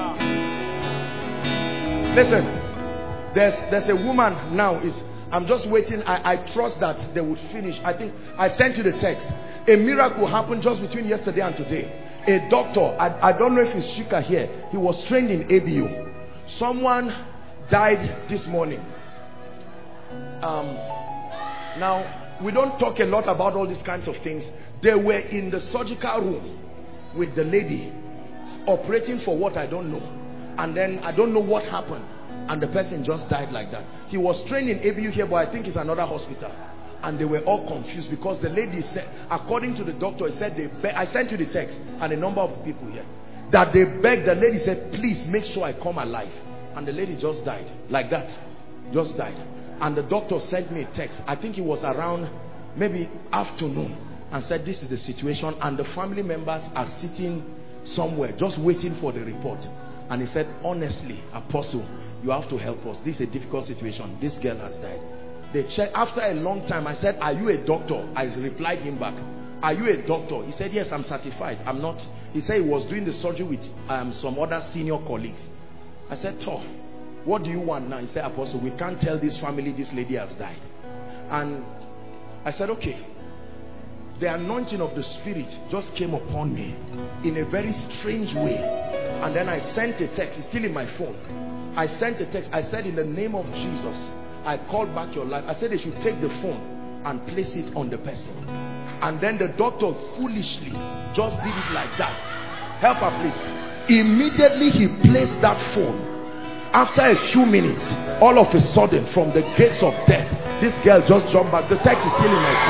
Listen. There's, there's a woman now. Is I'm just waiting. I, I trust that they would finish. I think I sent you the text. A miracle happened just between yesterday and today. A doctor, I, I don't know if it's Shika here. He was trained in A B U. Someone died this morning. Um, now, we don't talk a lot about all these kinds of things. They were in the surgical room with the lady operating for what I don't know. And then I don't know what happened. And the person just died like that. He was trained in A B U here, but I think it's another hospital. And they were all confused because the lady said, according to the doctor, he said they beg, I sent you the text and a number of people here, that they begged. The lady said, please make sure I come alive. And the lady just died like that. Just died. And the doctor sent me a text. I think it was around maybe afternoon, and said, this is the situation. And the family members are sitting somewhere just waiting for the report. And he said, honestly, Apostle, you have to help us. This is a difficult situation. This girl has died. They checked. After a long time, I said, are you a doctor? I replied him back, are you a doctor? He said, yes, I'm certified. I'm not. He said he was doing the surgery with um, some other senior colleagues. I said, Toh, what do you want now? He said, Apostle, we can't tell this family this lady has died. And I said, okay. The anointing of the Spirit just came upon me in a very strange way. And then I sent a text. It's still in my phone. I sent a text. I said, in the name of Jesus, I called back your life. I said they should take the phone and place it on the person. And then the doctor foolishly just did it like that. Help her, please. Immediately he placed that phone. After a few minutes, all of a sudden, from the gates of death, this girl just jumped back. The text is still in my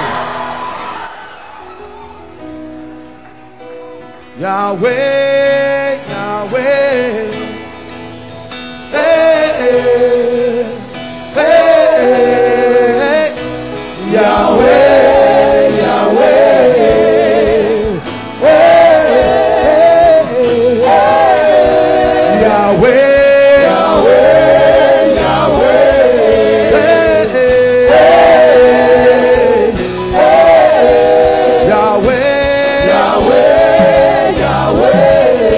phone. Yahweh, Yahweh. Hey, hey, hey, Yahweh, Yahweh, hey, hey, Yahweh, Yahweh, Yahweh, hey, hey, Yahweh, Yahweh, Yahweh.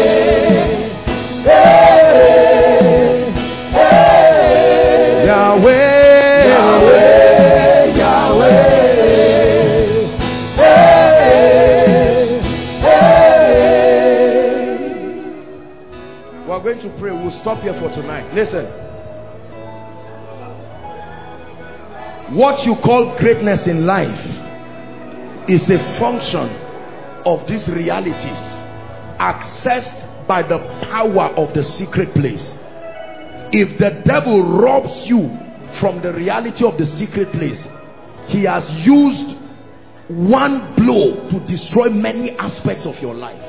Going to pray. We'll stop here for tonight. Listen, what you call greatness in life is a function of these realities accessed by the power of the secret place. If the devil robs you from the reality of the secret place, he has used one blow to destroy many aspects of your life.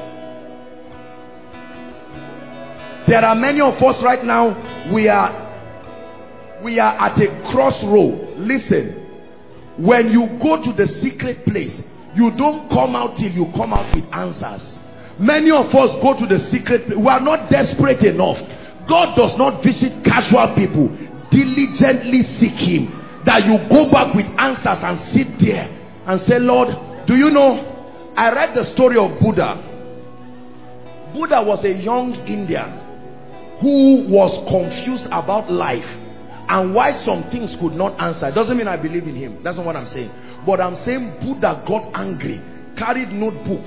There are many of us right now, we are we are at a crossroad. Listen, when you go to the secret place, you don't come out till you come out with answers. Many of us go to the secret place. We are not desperate enough. God does not visit casual people. Diligently seek him, that you go back with answers and sit there and say, Lord, do you know, I read the story of Buddha. Buddha was a young Indian who was confused about life and why some things could not answer. Doesn't mean I believe in him. That's not what I'm saying. But I'm saying Buddha got angry, carried notebooks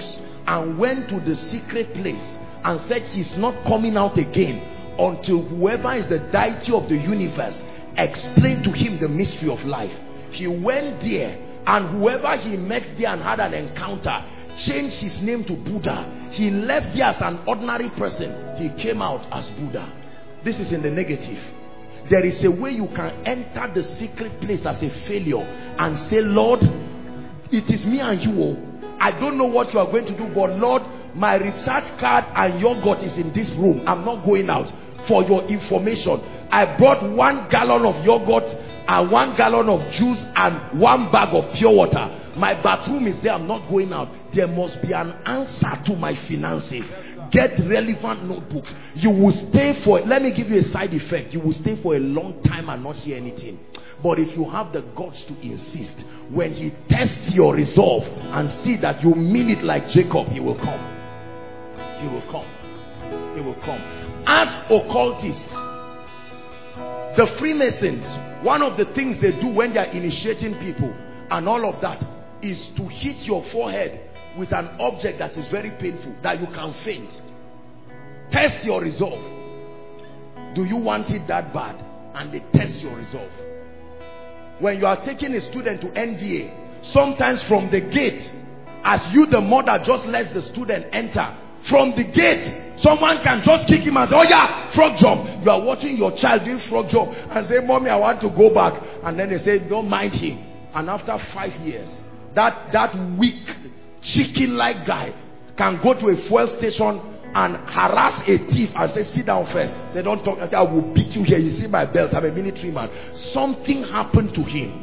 and went to the secret place and said he's not coming out again until whoever is the deity of the universe explained to him the mystery of life. He went there, and whoever he met there and had an encounter changed his name to Buddha. He left there as an ordinary person. He came out as Buddha. This is in the negative. There is a way you can enter the secret place as a failure and say, Lord, it is me and you. I don't know what you are going to do, but Lord, my recharge card and yogurt is in this room. I'm not going out. For your information, I brought one gallon of yogurt and one gallon of juice and one bag of pure water. My bathroom is there. I'm not going out. There must be an answer to my finances. Get relevant notebooks. You will stay for, let me give you a side effect. You will stay for a long time and not hear anything. But if you have the guts to insist, when he tests your resolve and see that you mean it like Jacob, he will come. He will come. He will come. Ask occultists. The Freemasons, one of the things they do when they are initiating people and all of that is to hit your forehead with an object that is very painful, that you can faint. Test your resolve. Do you want it that bad? And they test your resolve. When you are taking a student to N D A, sometimes from the gate, as you the mother just lets the student enter, from the gate someone can just kick him and say, oh yeah, frog jump. You are watching your child doing frog jump and say, mommy, I want to go back. And then they say, don't mind him. And after five years, that that weak chicken like guy can go to a fuel station and harass a thief and say, sit down first. They don't talk. I say, I will beat you here. You see my belt, I'm a military man. Something happened to him.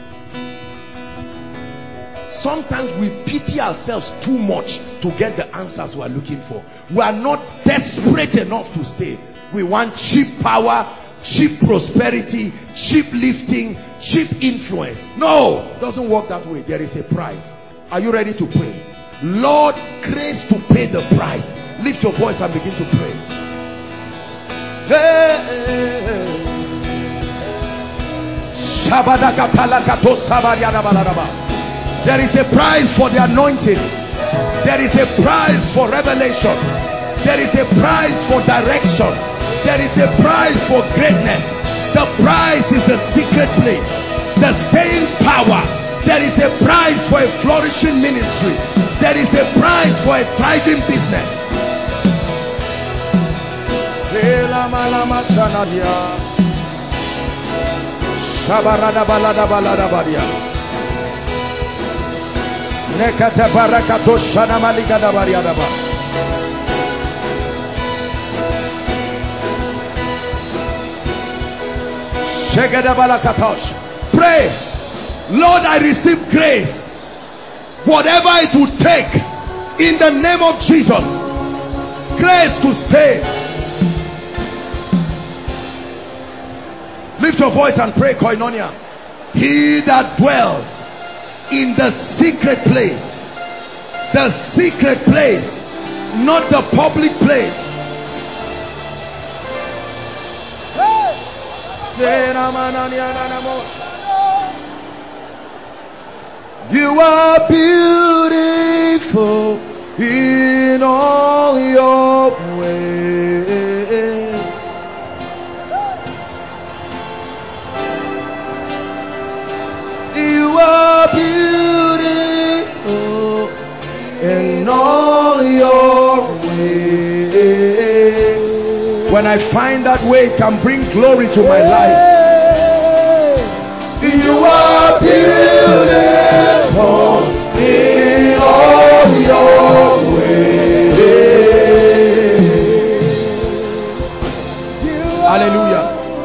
Sometimes we pity ourselves too much to get the answers we are looking for. We are not desperate enough to stay. We want cheap power, cheap prosperity, cheap lifting, cheap influence. No, it doesn't work that way. There is a price. Are you ready to pray? Lord, grace to pay the price. Lift your voice and begin to pray. There is a price for the anointing. There is a price for revelation. There is a price for direction. There is a price for greatness. The price is the secret place, the staying power. There is a price for a flourishing ministry. There is a price for a thriving business. Pray. Lord, I receive grace, whatever it would take, in the name of Jesus. Grace to stay. Lift your voice and pray, Koinonia. He that dwells in the secret place, the secret place, not the public place. You are beautiful in all your ways. You are beautiful in all your ways. When I find that way, it can bring glory to my life. You are beautiful in all your ways. Hallelujah.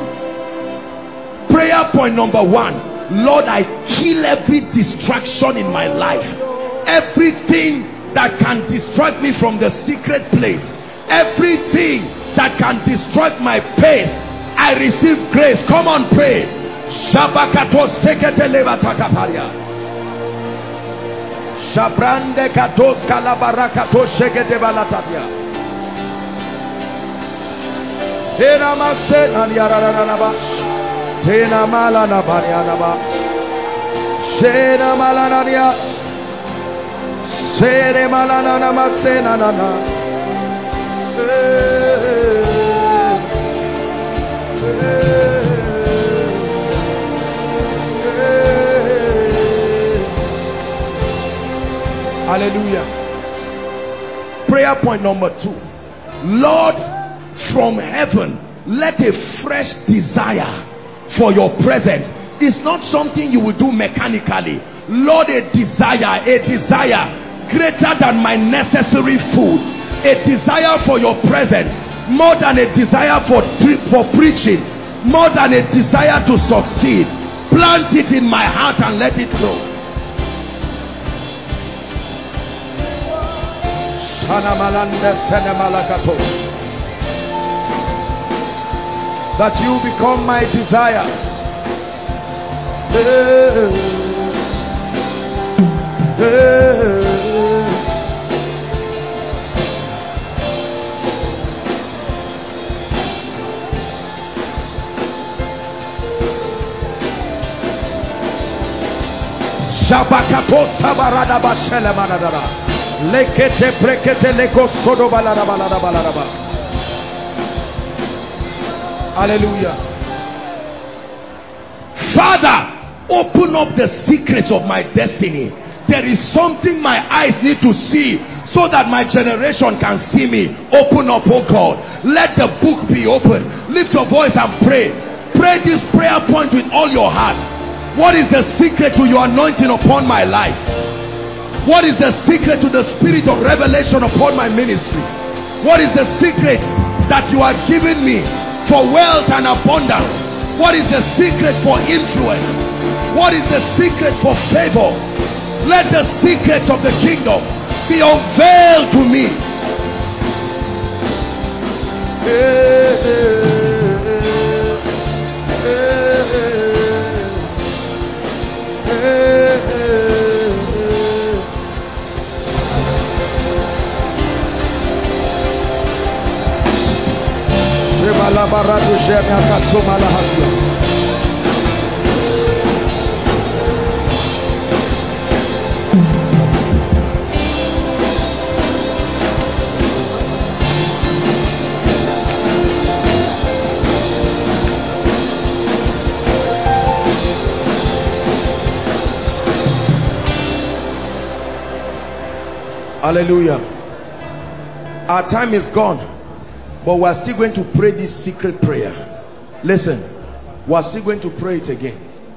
Prayer point number one. Lord, I kill every distraction in my life. Everything that can distract me from the secret place. Everything that can distract my pace. I receive grace. Come on, pray. Shabakato sekete levatakaparia. Shabrande katos kalabarakato shekete balatadia. Tena masen anyaranaba. Tena malana barianaba. Shena malanania. Sere malana na masena na na. Hallelujah. Prayer point number two. Lord, from heaven, let a fresh desire for your presence. It's not something you will do mechanically. Lord, a desire, a desire greater than my necessary food, a desire for your presence, more than a desire for for preaching, more than a desire to succeed. Plant it in my heart and let it grow. That you become my desire. Shabakato sabarada bashele manadara. Lekete prekete leko sodo balada balada balada ba. Hallelujah. Father, open up the secrets of my destiny. There is something my eyes need to see so that my generation can see me. Open up, oh God. Let the book be open. Lift your voice and pray. Pray this prayer point with all your heart. What is the secret to your anointing upon my life? What is the secret to the spirit of revelation upon my ministry? What is the secret that you are giving me for wealth and abundance? What is the secret for influence? What is the secret for favor? Let the secrets of the kingdom be unveiled to me. Hallelujah. Our time is gone, but we are still going to pray this secret prayer. Listen, we are still going to pray it again.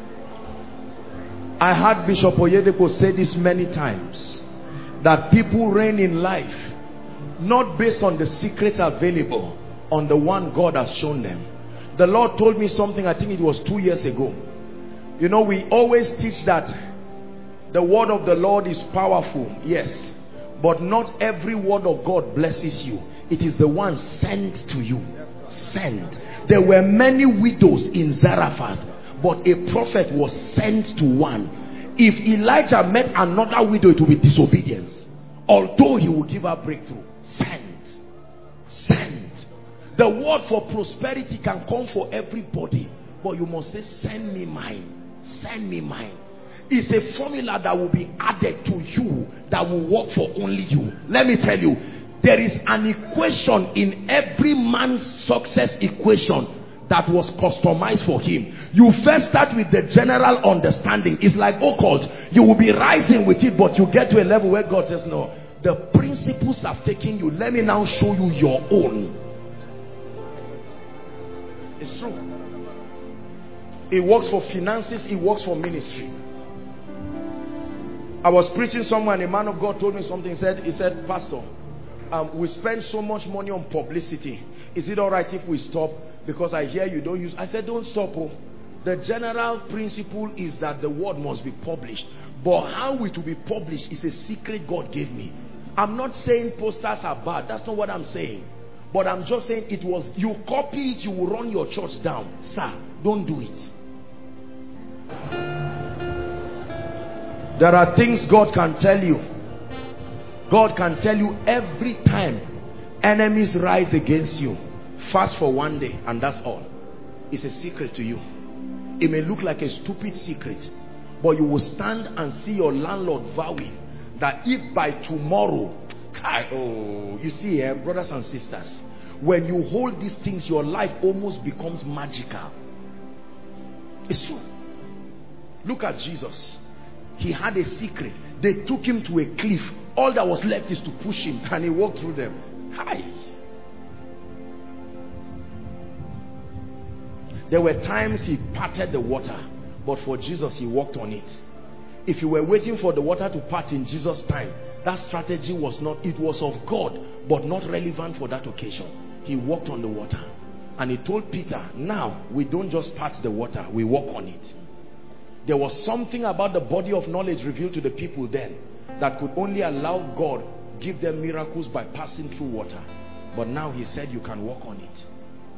I heard Bishop Oyedepo say this many times, that people reign in life not based on the secrets available, on the one God has shown them. The Lord told me something, I think it was two years ago. You know, we always teach that the word of the Lord is powerful, yes, but not every word of God blesses you. It is the one sent to you. Sent. There were many widows in Zarephath, but a prophet was sent to one. If Elijah met another widow, it would be disobedience, although he would give her breakthrough. Sent. Sent. The word for prosperity can come for everybody, but you must say, send me mine. Send me mine. It's a formula that will be added to you that will work for only you. Let me tell you, there is an equation in every man's success equation that was customized for him. You first start with the general understanding. It's like occult. You will be rising with it, but you get to a level where God says, no, the principles have taken you. Let me now show you your own. It's true. It works for finances. It works for ministry. I was preaching somewhere and a man of God told me something. He said, he said, Pastor, um, we spend so much money on publicity. Is it all right if we stop? Because I hear you don't use. I said, don't stop. Oh. The general principle is that the word must be published. But how it will be published is a secret God gave me. I'm not saying posters are bad. That's not what I'm saying. But I'm just saying it was, you copy it, you will run your church down. Sir, don't do it. There are things God can tell you. God can tell you every time enemies rise against you. Fast for one day and that's all. It's a secret to you. It may look like a stupid secret, but you will stand and see your landlord vowing that if by tomorrow, I, oh, you see, eh, brothers and sisters, when you hold these things, your life almost becomes magical. It's true. Look at Jesus. He had a secret. They took him to a cliff. All that was left is to push him, and he walked through them. Hi. There were times he parted the water, but for Jesus, he walked on it. If you were waiting for the water to part in Jesus' time, that strategy was not, it was of God, but not relevant for that occasion. He walked on the water. And he told Peter, now we don't just part the water, we walk on it. There was something about the body of knowledge revealed to the people then that could only allow God give them miracles by passing through water. But now he said you can walk on it.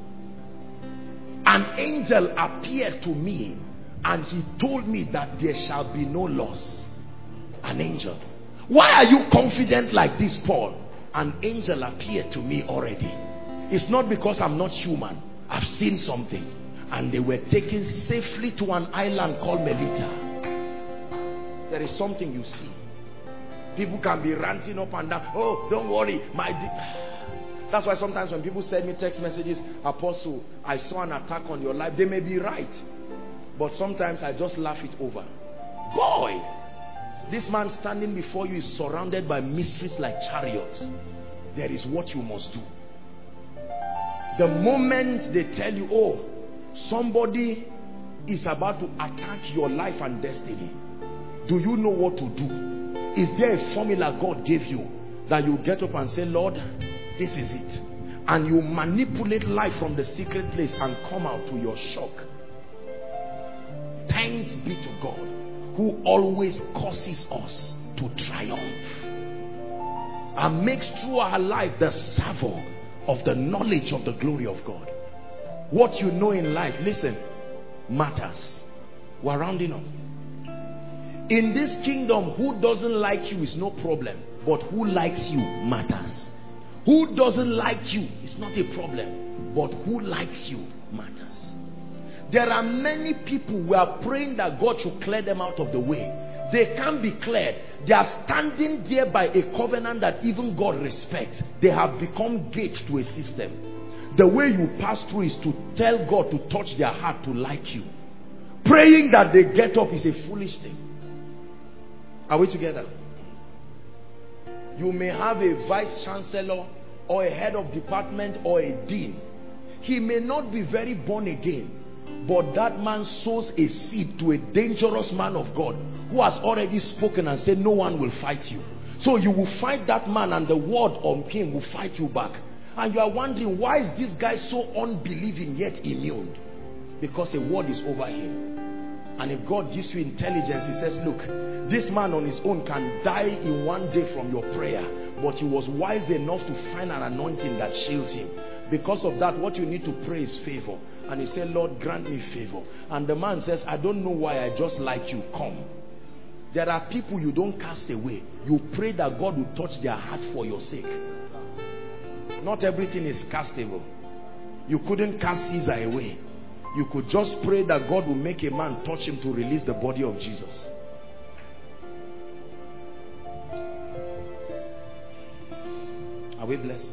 An angel appeared to me and he told me that there shall be no loss. An angel. Why are you confident like this, Paul? An angel appeared to me already. It's not because I'm not human. I've seen something. And they were taken safely to an island called Melita. There is something you see. People can be ranting up and down. Oh, don't worry. My That's why sometimes when people send me text messages, Apostle, I saw an attack on your life. They may be right. But sometimes I just laugh it over. Boy, this man standing before you is surrounded by mysteries like chariots. There is what you must do. The moment they tell you, oh, somebody is about to attack your life and destiny, do you know what to do? Is there a formula God gave you that you get up and say, Lord, this is it? And you manipulate life from the secret place and come out to your shock. Thanks be to God who always causes us to triumph and makes through our life the savour of the knowledge of the glory of God. What you know in life, listen, matters. We're rounding up. In this kingdom, who doesn't like you is no problem, but who likes you matters. Who doesn't like you is not a problem, but who likes you matters. There are many people who are praying that God should clear them out of the way. They can't be cleared. They are standing there by a covenant that even God respects. They have become gates to a system. The way you pass through is to tell God to touch their heart to like you. Praying that they get up is a foolish thing. Are we together? You may have a vice chancellor or a head of department or a dean. He may not be very born again, but that man sows a seed to a dangerous man of God who has already spoken and said no one will fight you. So you will fight that man and the word on him will fight you back. And you are wondering, why is this guy so unbelieving yet immune? Because a word is over him. And if God gives you intelligence, he says, look, this man on his own can die in one day from your prayer, but he was wise enough to find an anointing that shields him. Because of that, what you need to pray is favor. And he said, Lord, grant me favor. And the man says, I don't know why, I just like you. Come. There are people you don't cast away. You pray that God will touch their heart for your sake. Not everything is castable. You couldn't cast Caesar away. You could just pray that God will make a man touch him to release the body of Jesus. Are we blessed?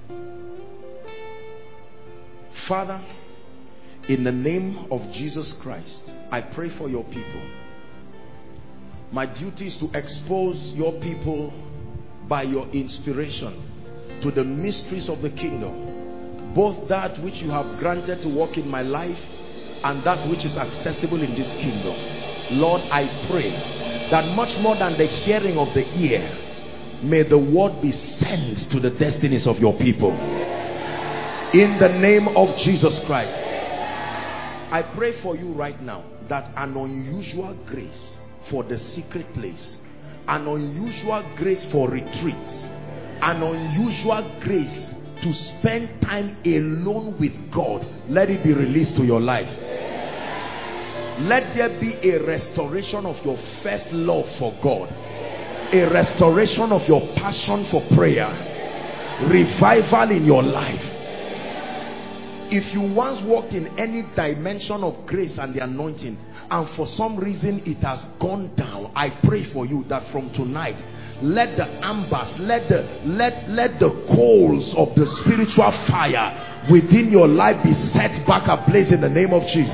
Father, in the name of Jesus Christ, I pray for your people. My duty is to expose your people by your inspiration to the mysteries of the kingdom, both that which you have granted to work in my life and that which is accessible in this kingdom. Lord, I pray that much more than the hearing of the ear, may the word be sent to the destinies of your people. In the name of Jesus Christ, I pray for you right now that an unusual grace for the secret place, an unusual grace for retreats, an unusual grace to spend time alone with God, let it be released to your life. Let there be a restoration of your first love for God, a restoration of your passion for prayer, revival in your life. If you once walked in any dimension of grace and the anointing, and for some reason it has gone down, I pray for you that from tonight, let the ambers, let the let let the coals of the spiritual fire within your life be set back ablaze in the name of Jesus.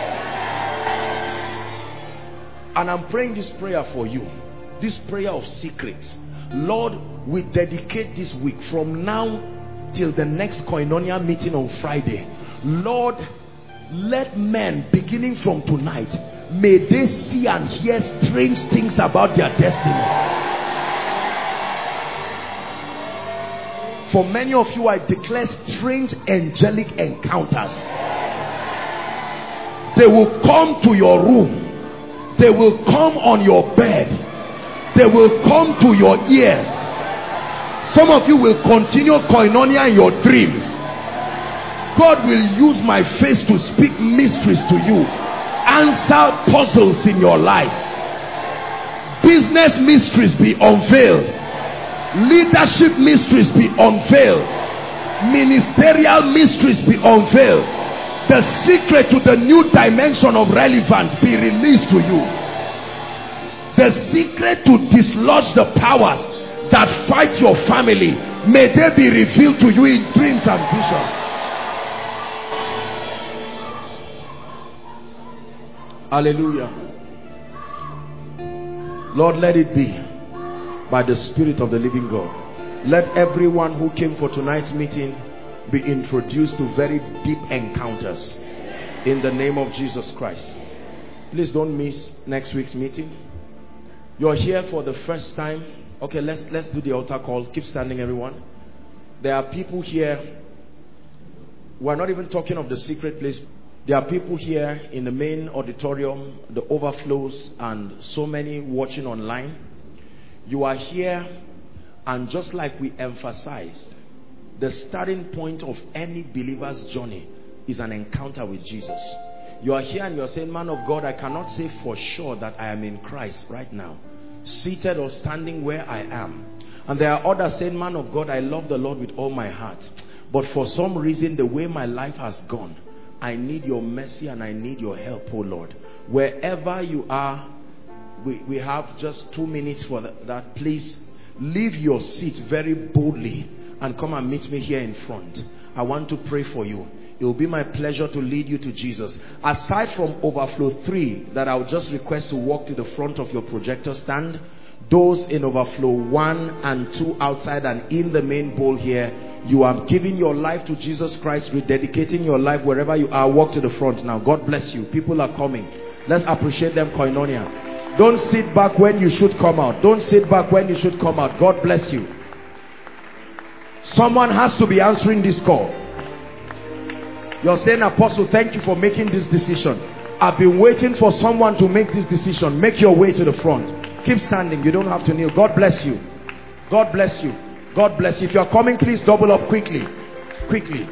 And I'm praying this prayer for you, this prayer of secrets. Lord, we dedicate this week from now till the next Koinonia meeting on Friday. Lord, let men beginning from tonight, may they see and hear strange things about their destiny. For many of you, I declare strange angelic encounters. They will come to your room. They will come on your bed. They will come to your ears. Some of you will continue Koinonia in your dreams. God will use my face to speak mysteries to you. Answer puzzles in your life. Business mysteries be unveiled. Leadership mysteries be unveiled. Ministerial mysteries be unveiled. The secret to the new dimension of relevance be released to you. The secret to dislodge the powers that fight your family, may they be revealed to you in dreams and visions. Hallelujah. Lord, let it be by the Spirit of the living God. Let everyone who came for tonight's meeting be introduced to very deep encounters in the name of Jesus Christ. Please don't miss next week's meeting. You're here for the first time. Okay, let's let's do the altar call. Keep standing, everyone. There are people here. We're not even talking of the secret place. There are people here in the main auditorium, the overflows, and so many watching online. You are here, and just like we emphasized, the starting point of any believer's journey is an encounter with Jesus. You are here and you are saying, man of God, I cannot say for sure that I am in Christ right now, seated or standing where I am. And there are others saying, man of God, I love the Lord with all my heart, but for some reason the way my life has gone, I need your mercy and I need your help, oh Lord. Wherever you are, we, we have just two minutes for that, that. Please leave your seat very boldly and come and meet me here in front. I want to pray for you. It will be my pleasure to lead you to Jesus. Aside from overflow three that I'll just request to walk to the front of your projector stand, those in overflow one and two outside and in the main bowl here, you are giving your life to Jesus Christ, rededicating your life wherever you are. Walk to the front now. God bless you. People are coming. Let's appreciate them, Koinonia. Don't sit back when you should come out. Don't sit back when you should come out. God bless you. Someone has to be answering this call. You're saying, Apostle, thank you for making this decision. I've been waiting for someone to make this decision. Make your way to the front. Keep standing. You don't have to kneel. God bless you. God bless you. God bless you. If you're coming, please double up quickly. Quickly.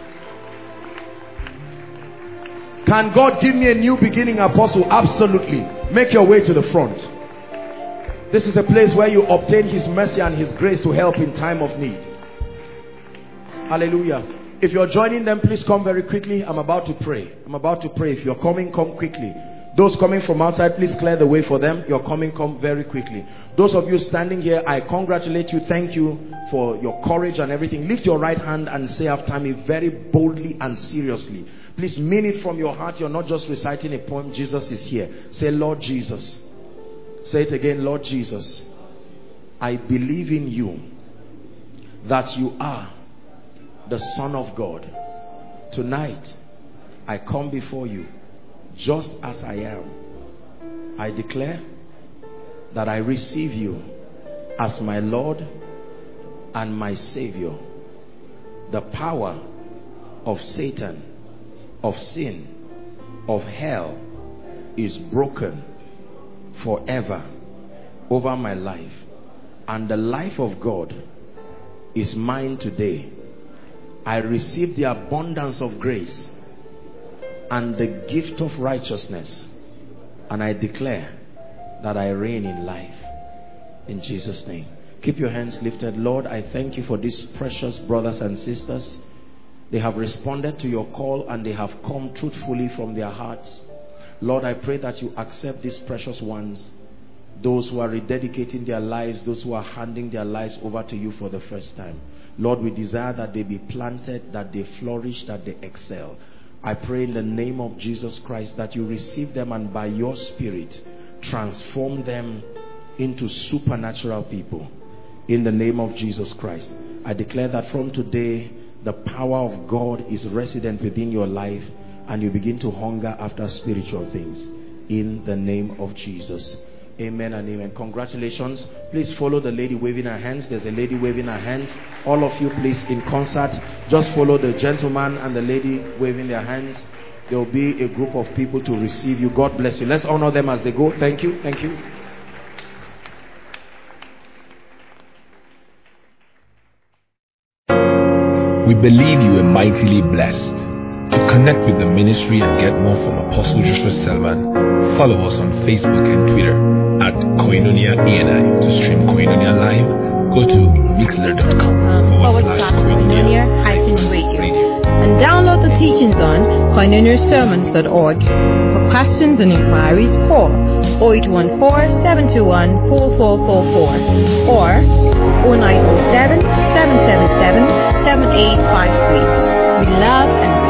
Can God give me a new beginning, Apostle? Absolutely. Make your way to the front. This is a place where you obtain His mercy and His grace to help in time of need. Hallelujah. If you're joining them, please come very quickly. I'm about to pray. I'm about to pray. If you're coming, come quickly. Those coming from outside, please clear the way for them. You're coming, come very quickly. Those of you standing here, I congratulate you. Thank you for your courage and everything. Lift your right hand and say after me very boldly and seriously. Please mean it from your heart. You're not just reciting a poem. Jesus is here. Say, Lord Jesus. Say it again, Lord Jesus. I believe in you that you are the Son of God. Tonight, I come before you just as I am. I declare that I receive you as my Lord and my Savior. The power of Satan, of sin, of hell is broken forever over my life, and the life of God is mine today. I receive the abundance of grace and the gift of righteousness, and I declare that I reign in life in Jesus' name. Keep your hands lifted. Lord, I thank you for these precious brothers and sisters. They have responded to your call and they have come truthfully from their hearts. Lord, I pray that you accept these precious ones. those who are rededicating their lives, those who are handing their lives over to you for the first time. Lord, we desire that they be planted, that they flourish, that they excel. I pray in the name of Jesus Christ that you receive them and by your Spirit transform them into supernatural people. In the name of Jesus Christ, I declare that from today the power of God is resident within your life and you begin to hunger after spiritual things. In the name of Jesus. Amen and amen. Congratulations. Please follow the lady waving her hands. There's a lady waving her hands. All of you, please, in concert, just follow the gentleman and the lady waving their hands. There will be a group of people to receive you. God bless you. Let's honor them as they go. Thank you. Thank you. We believe you are mightily blessed. To connect with the ministry and get more from Apostle Joshua Selman, follow us on Facebook and Twitter at Koinonia A N I. To stream Koinonia live, go to mixler dot com forward slash Koinonia hyphen radio. And download the teachings on koinonia sermons dot org. For questions and inquiries, call oh eight one four, seven two one, four four four four or oh nine oh seven, seven seven seven, seven eight five three. We love and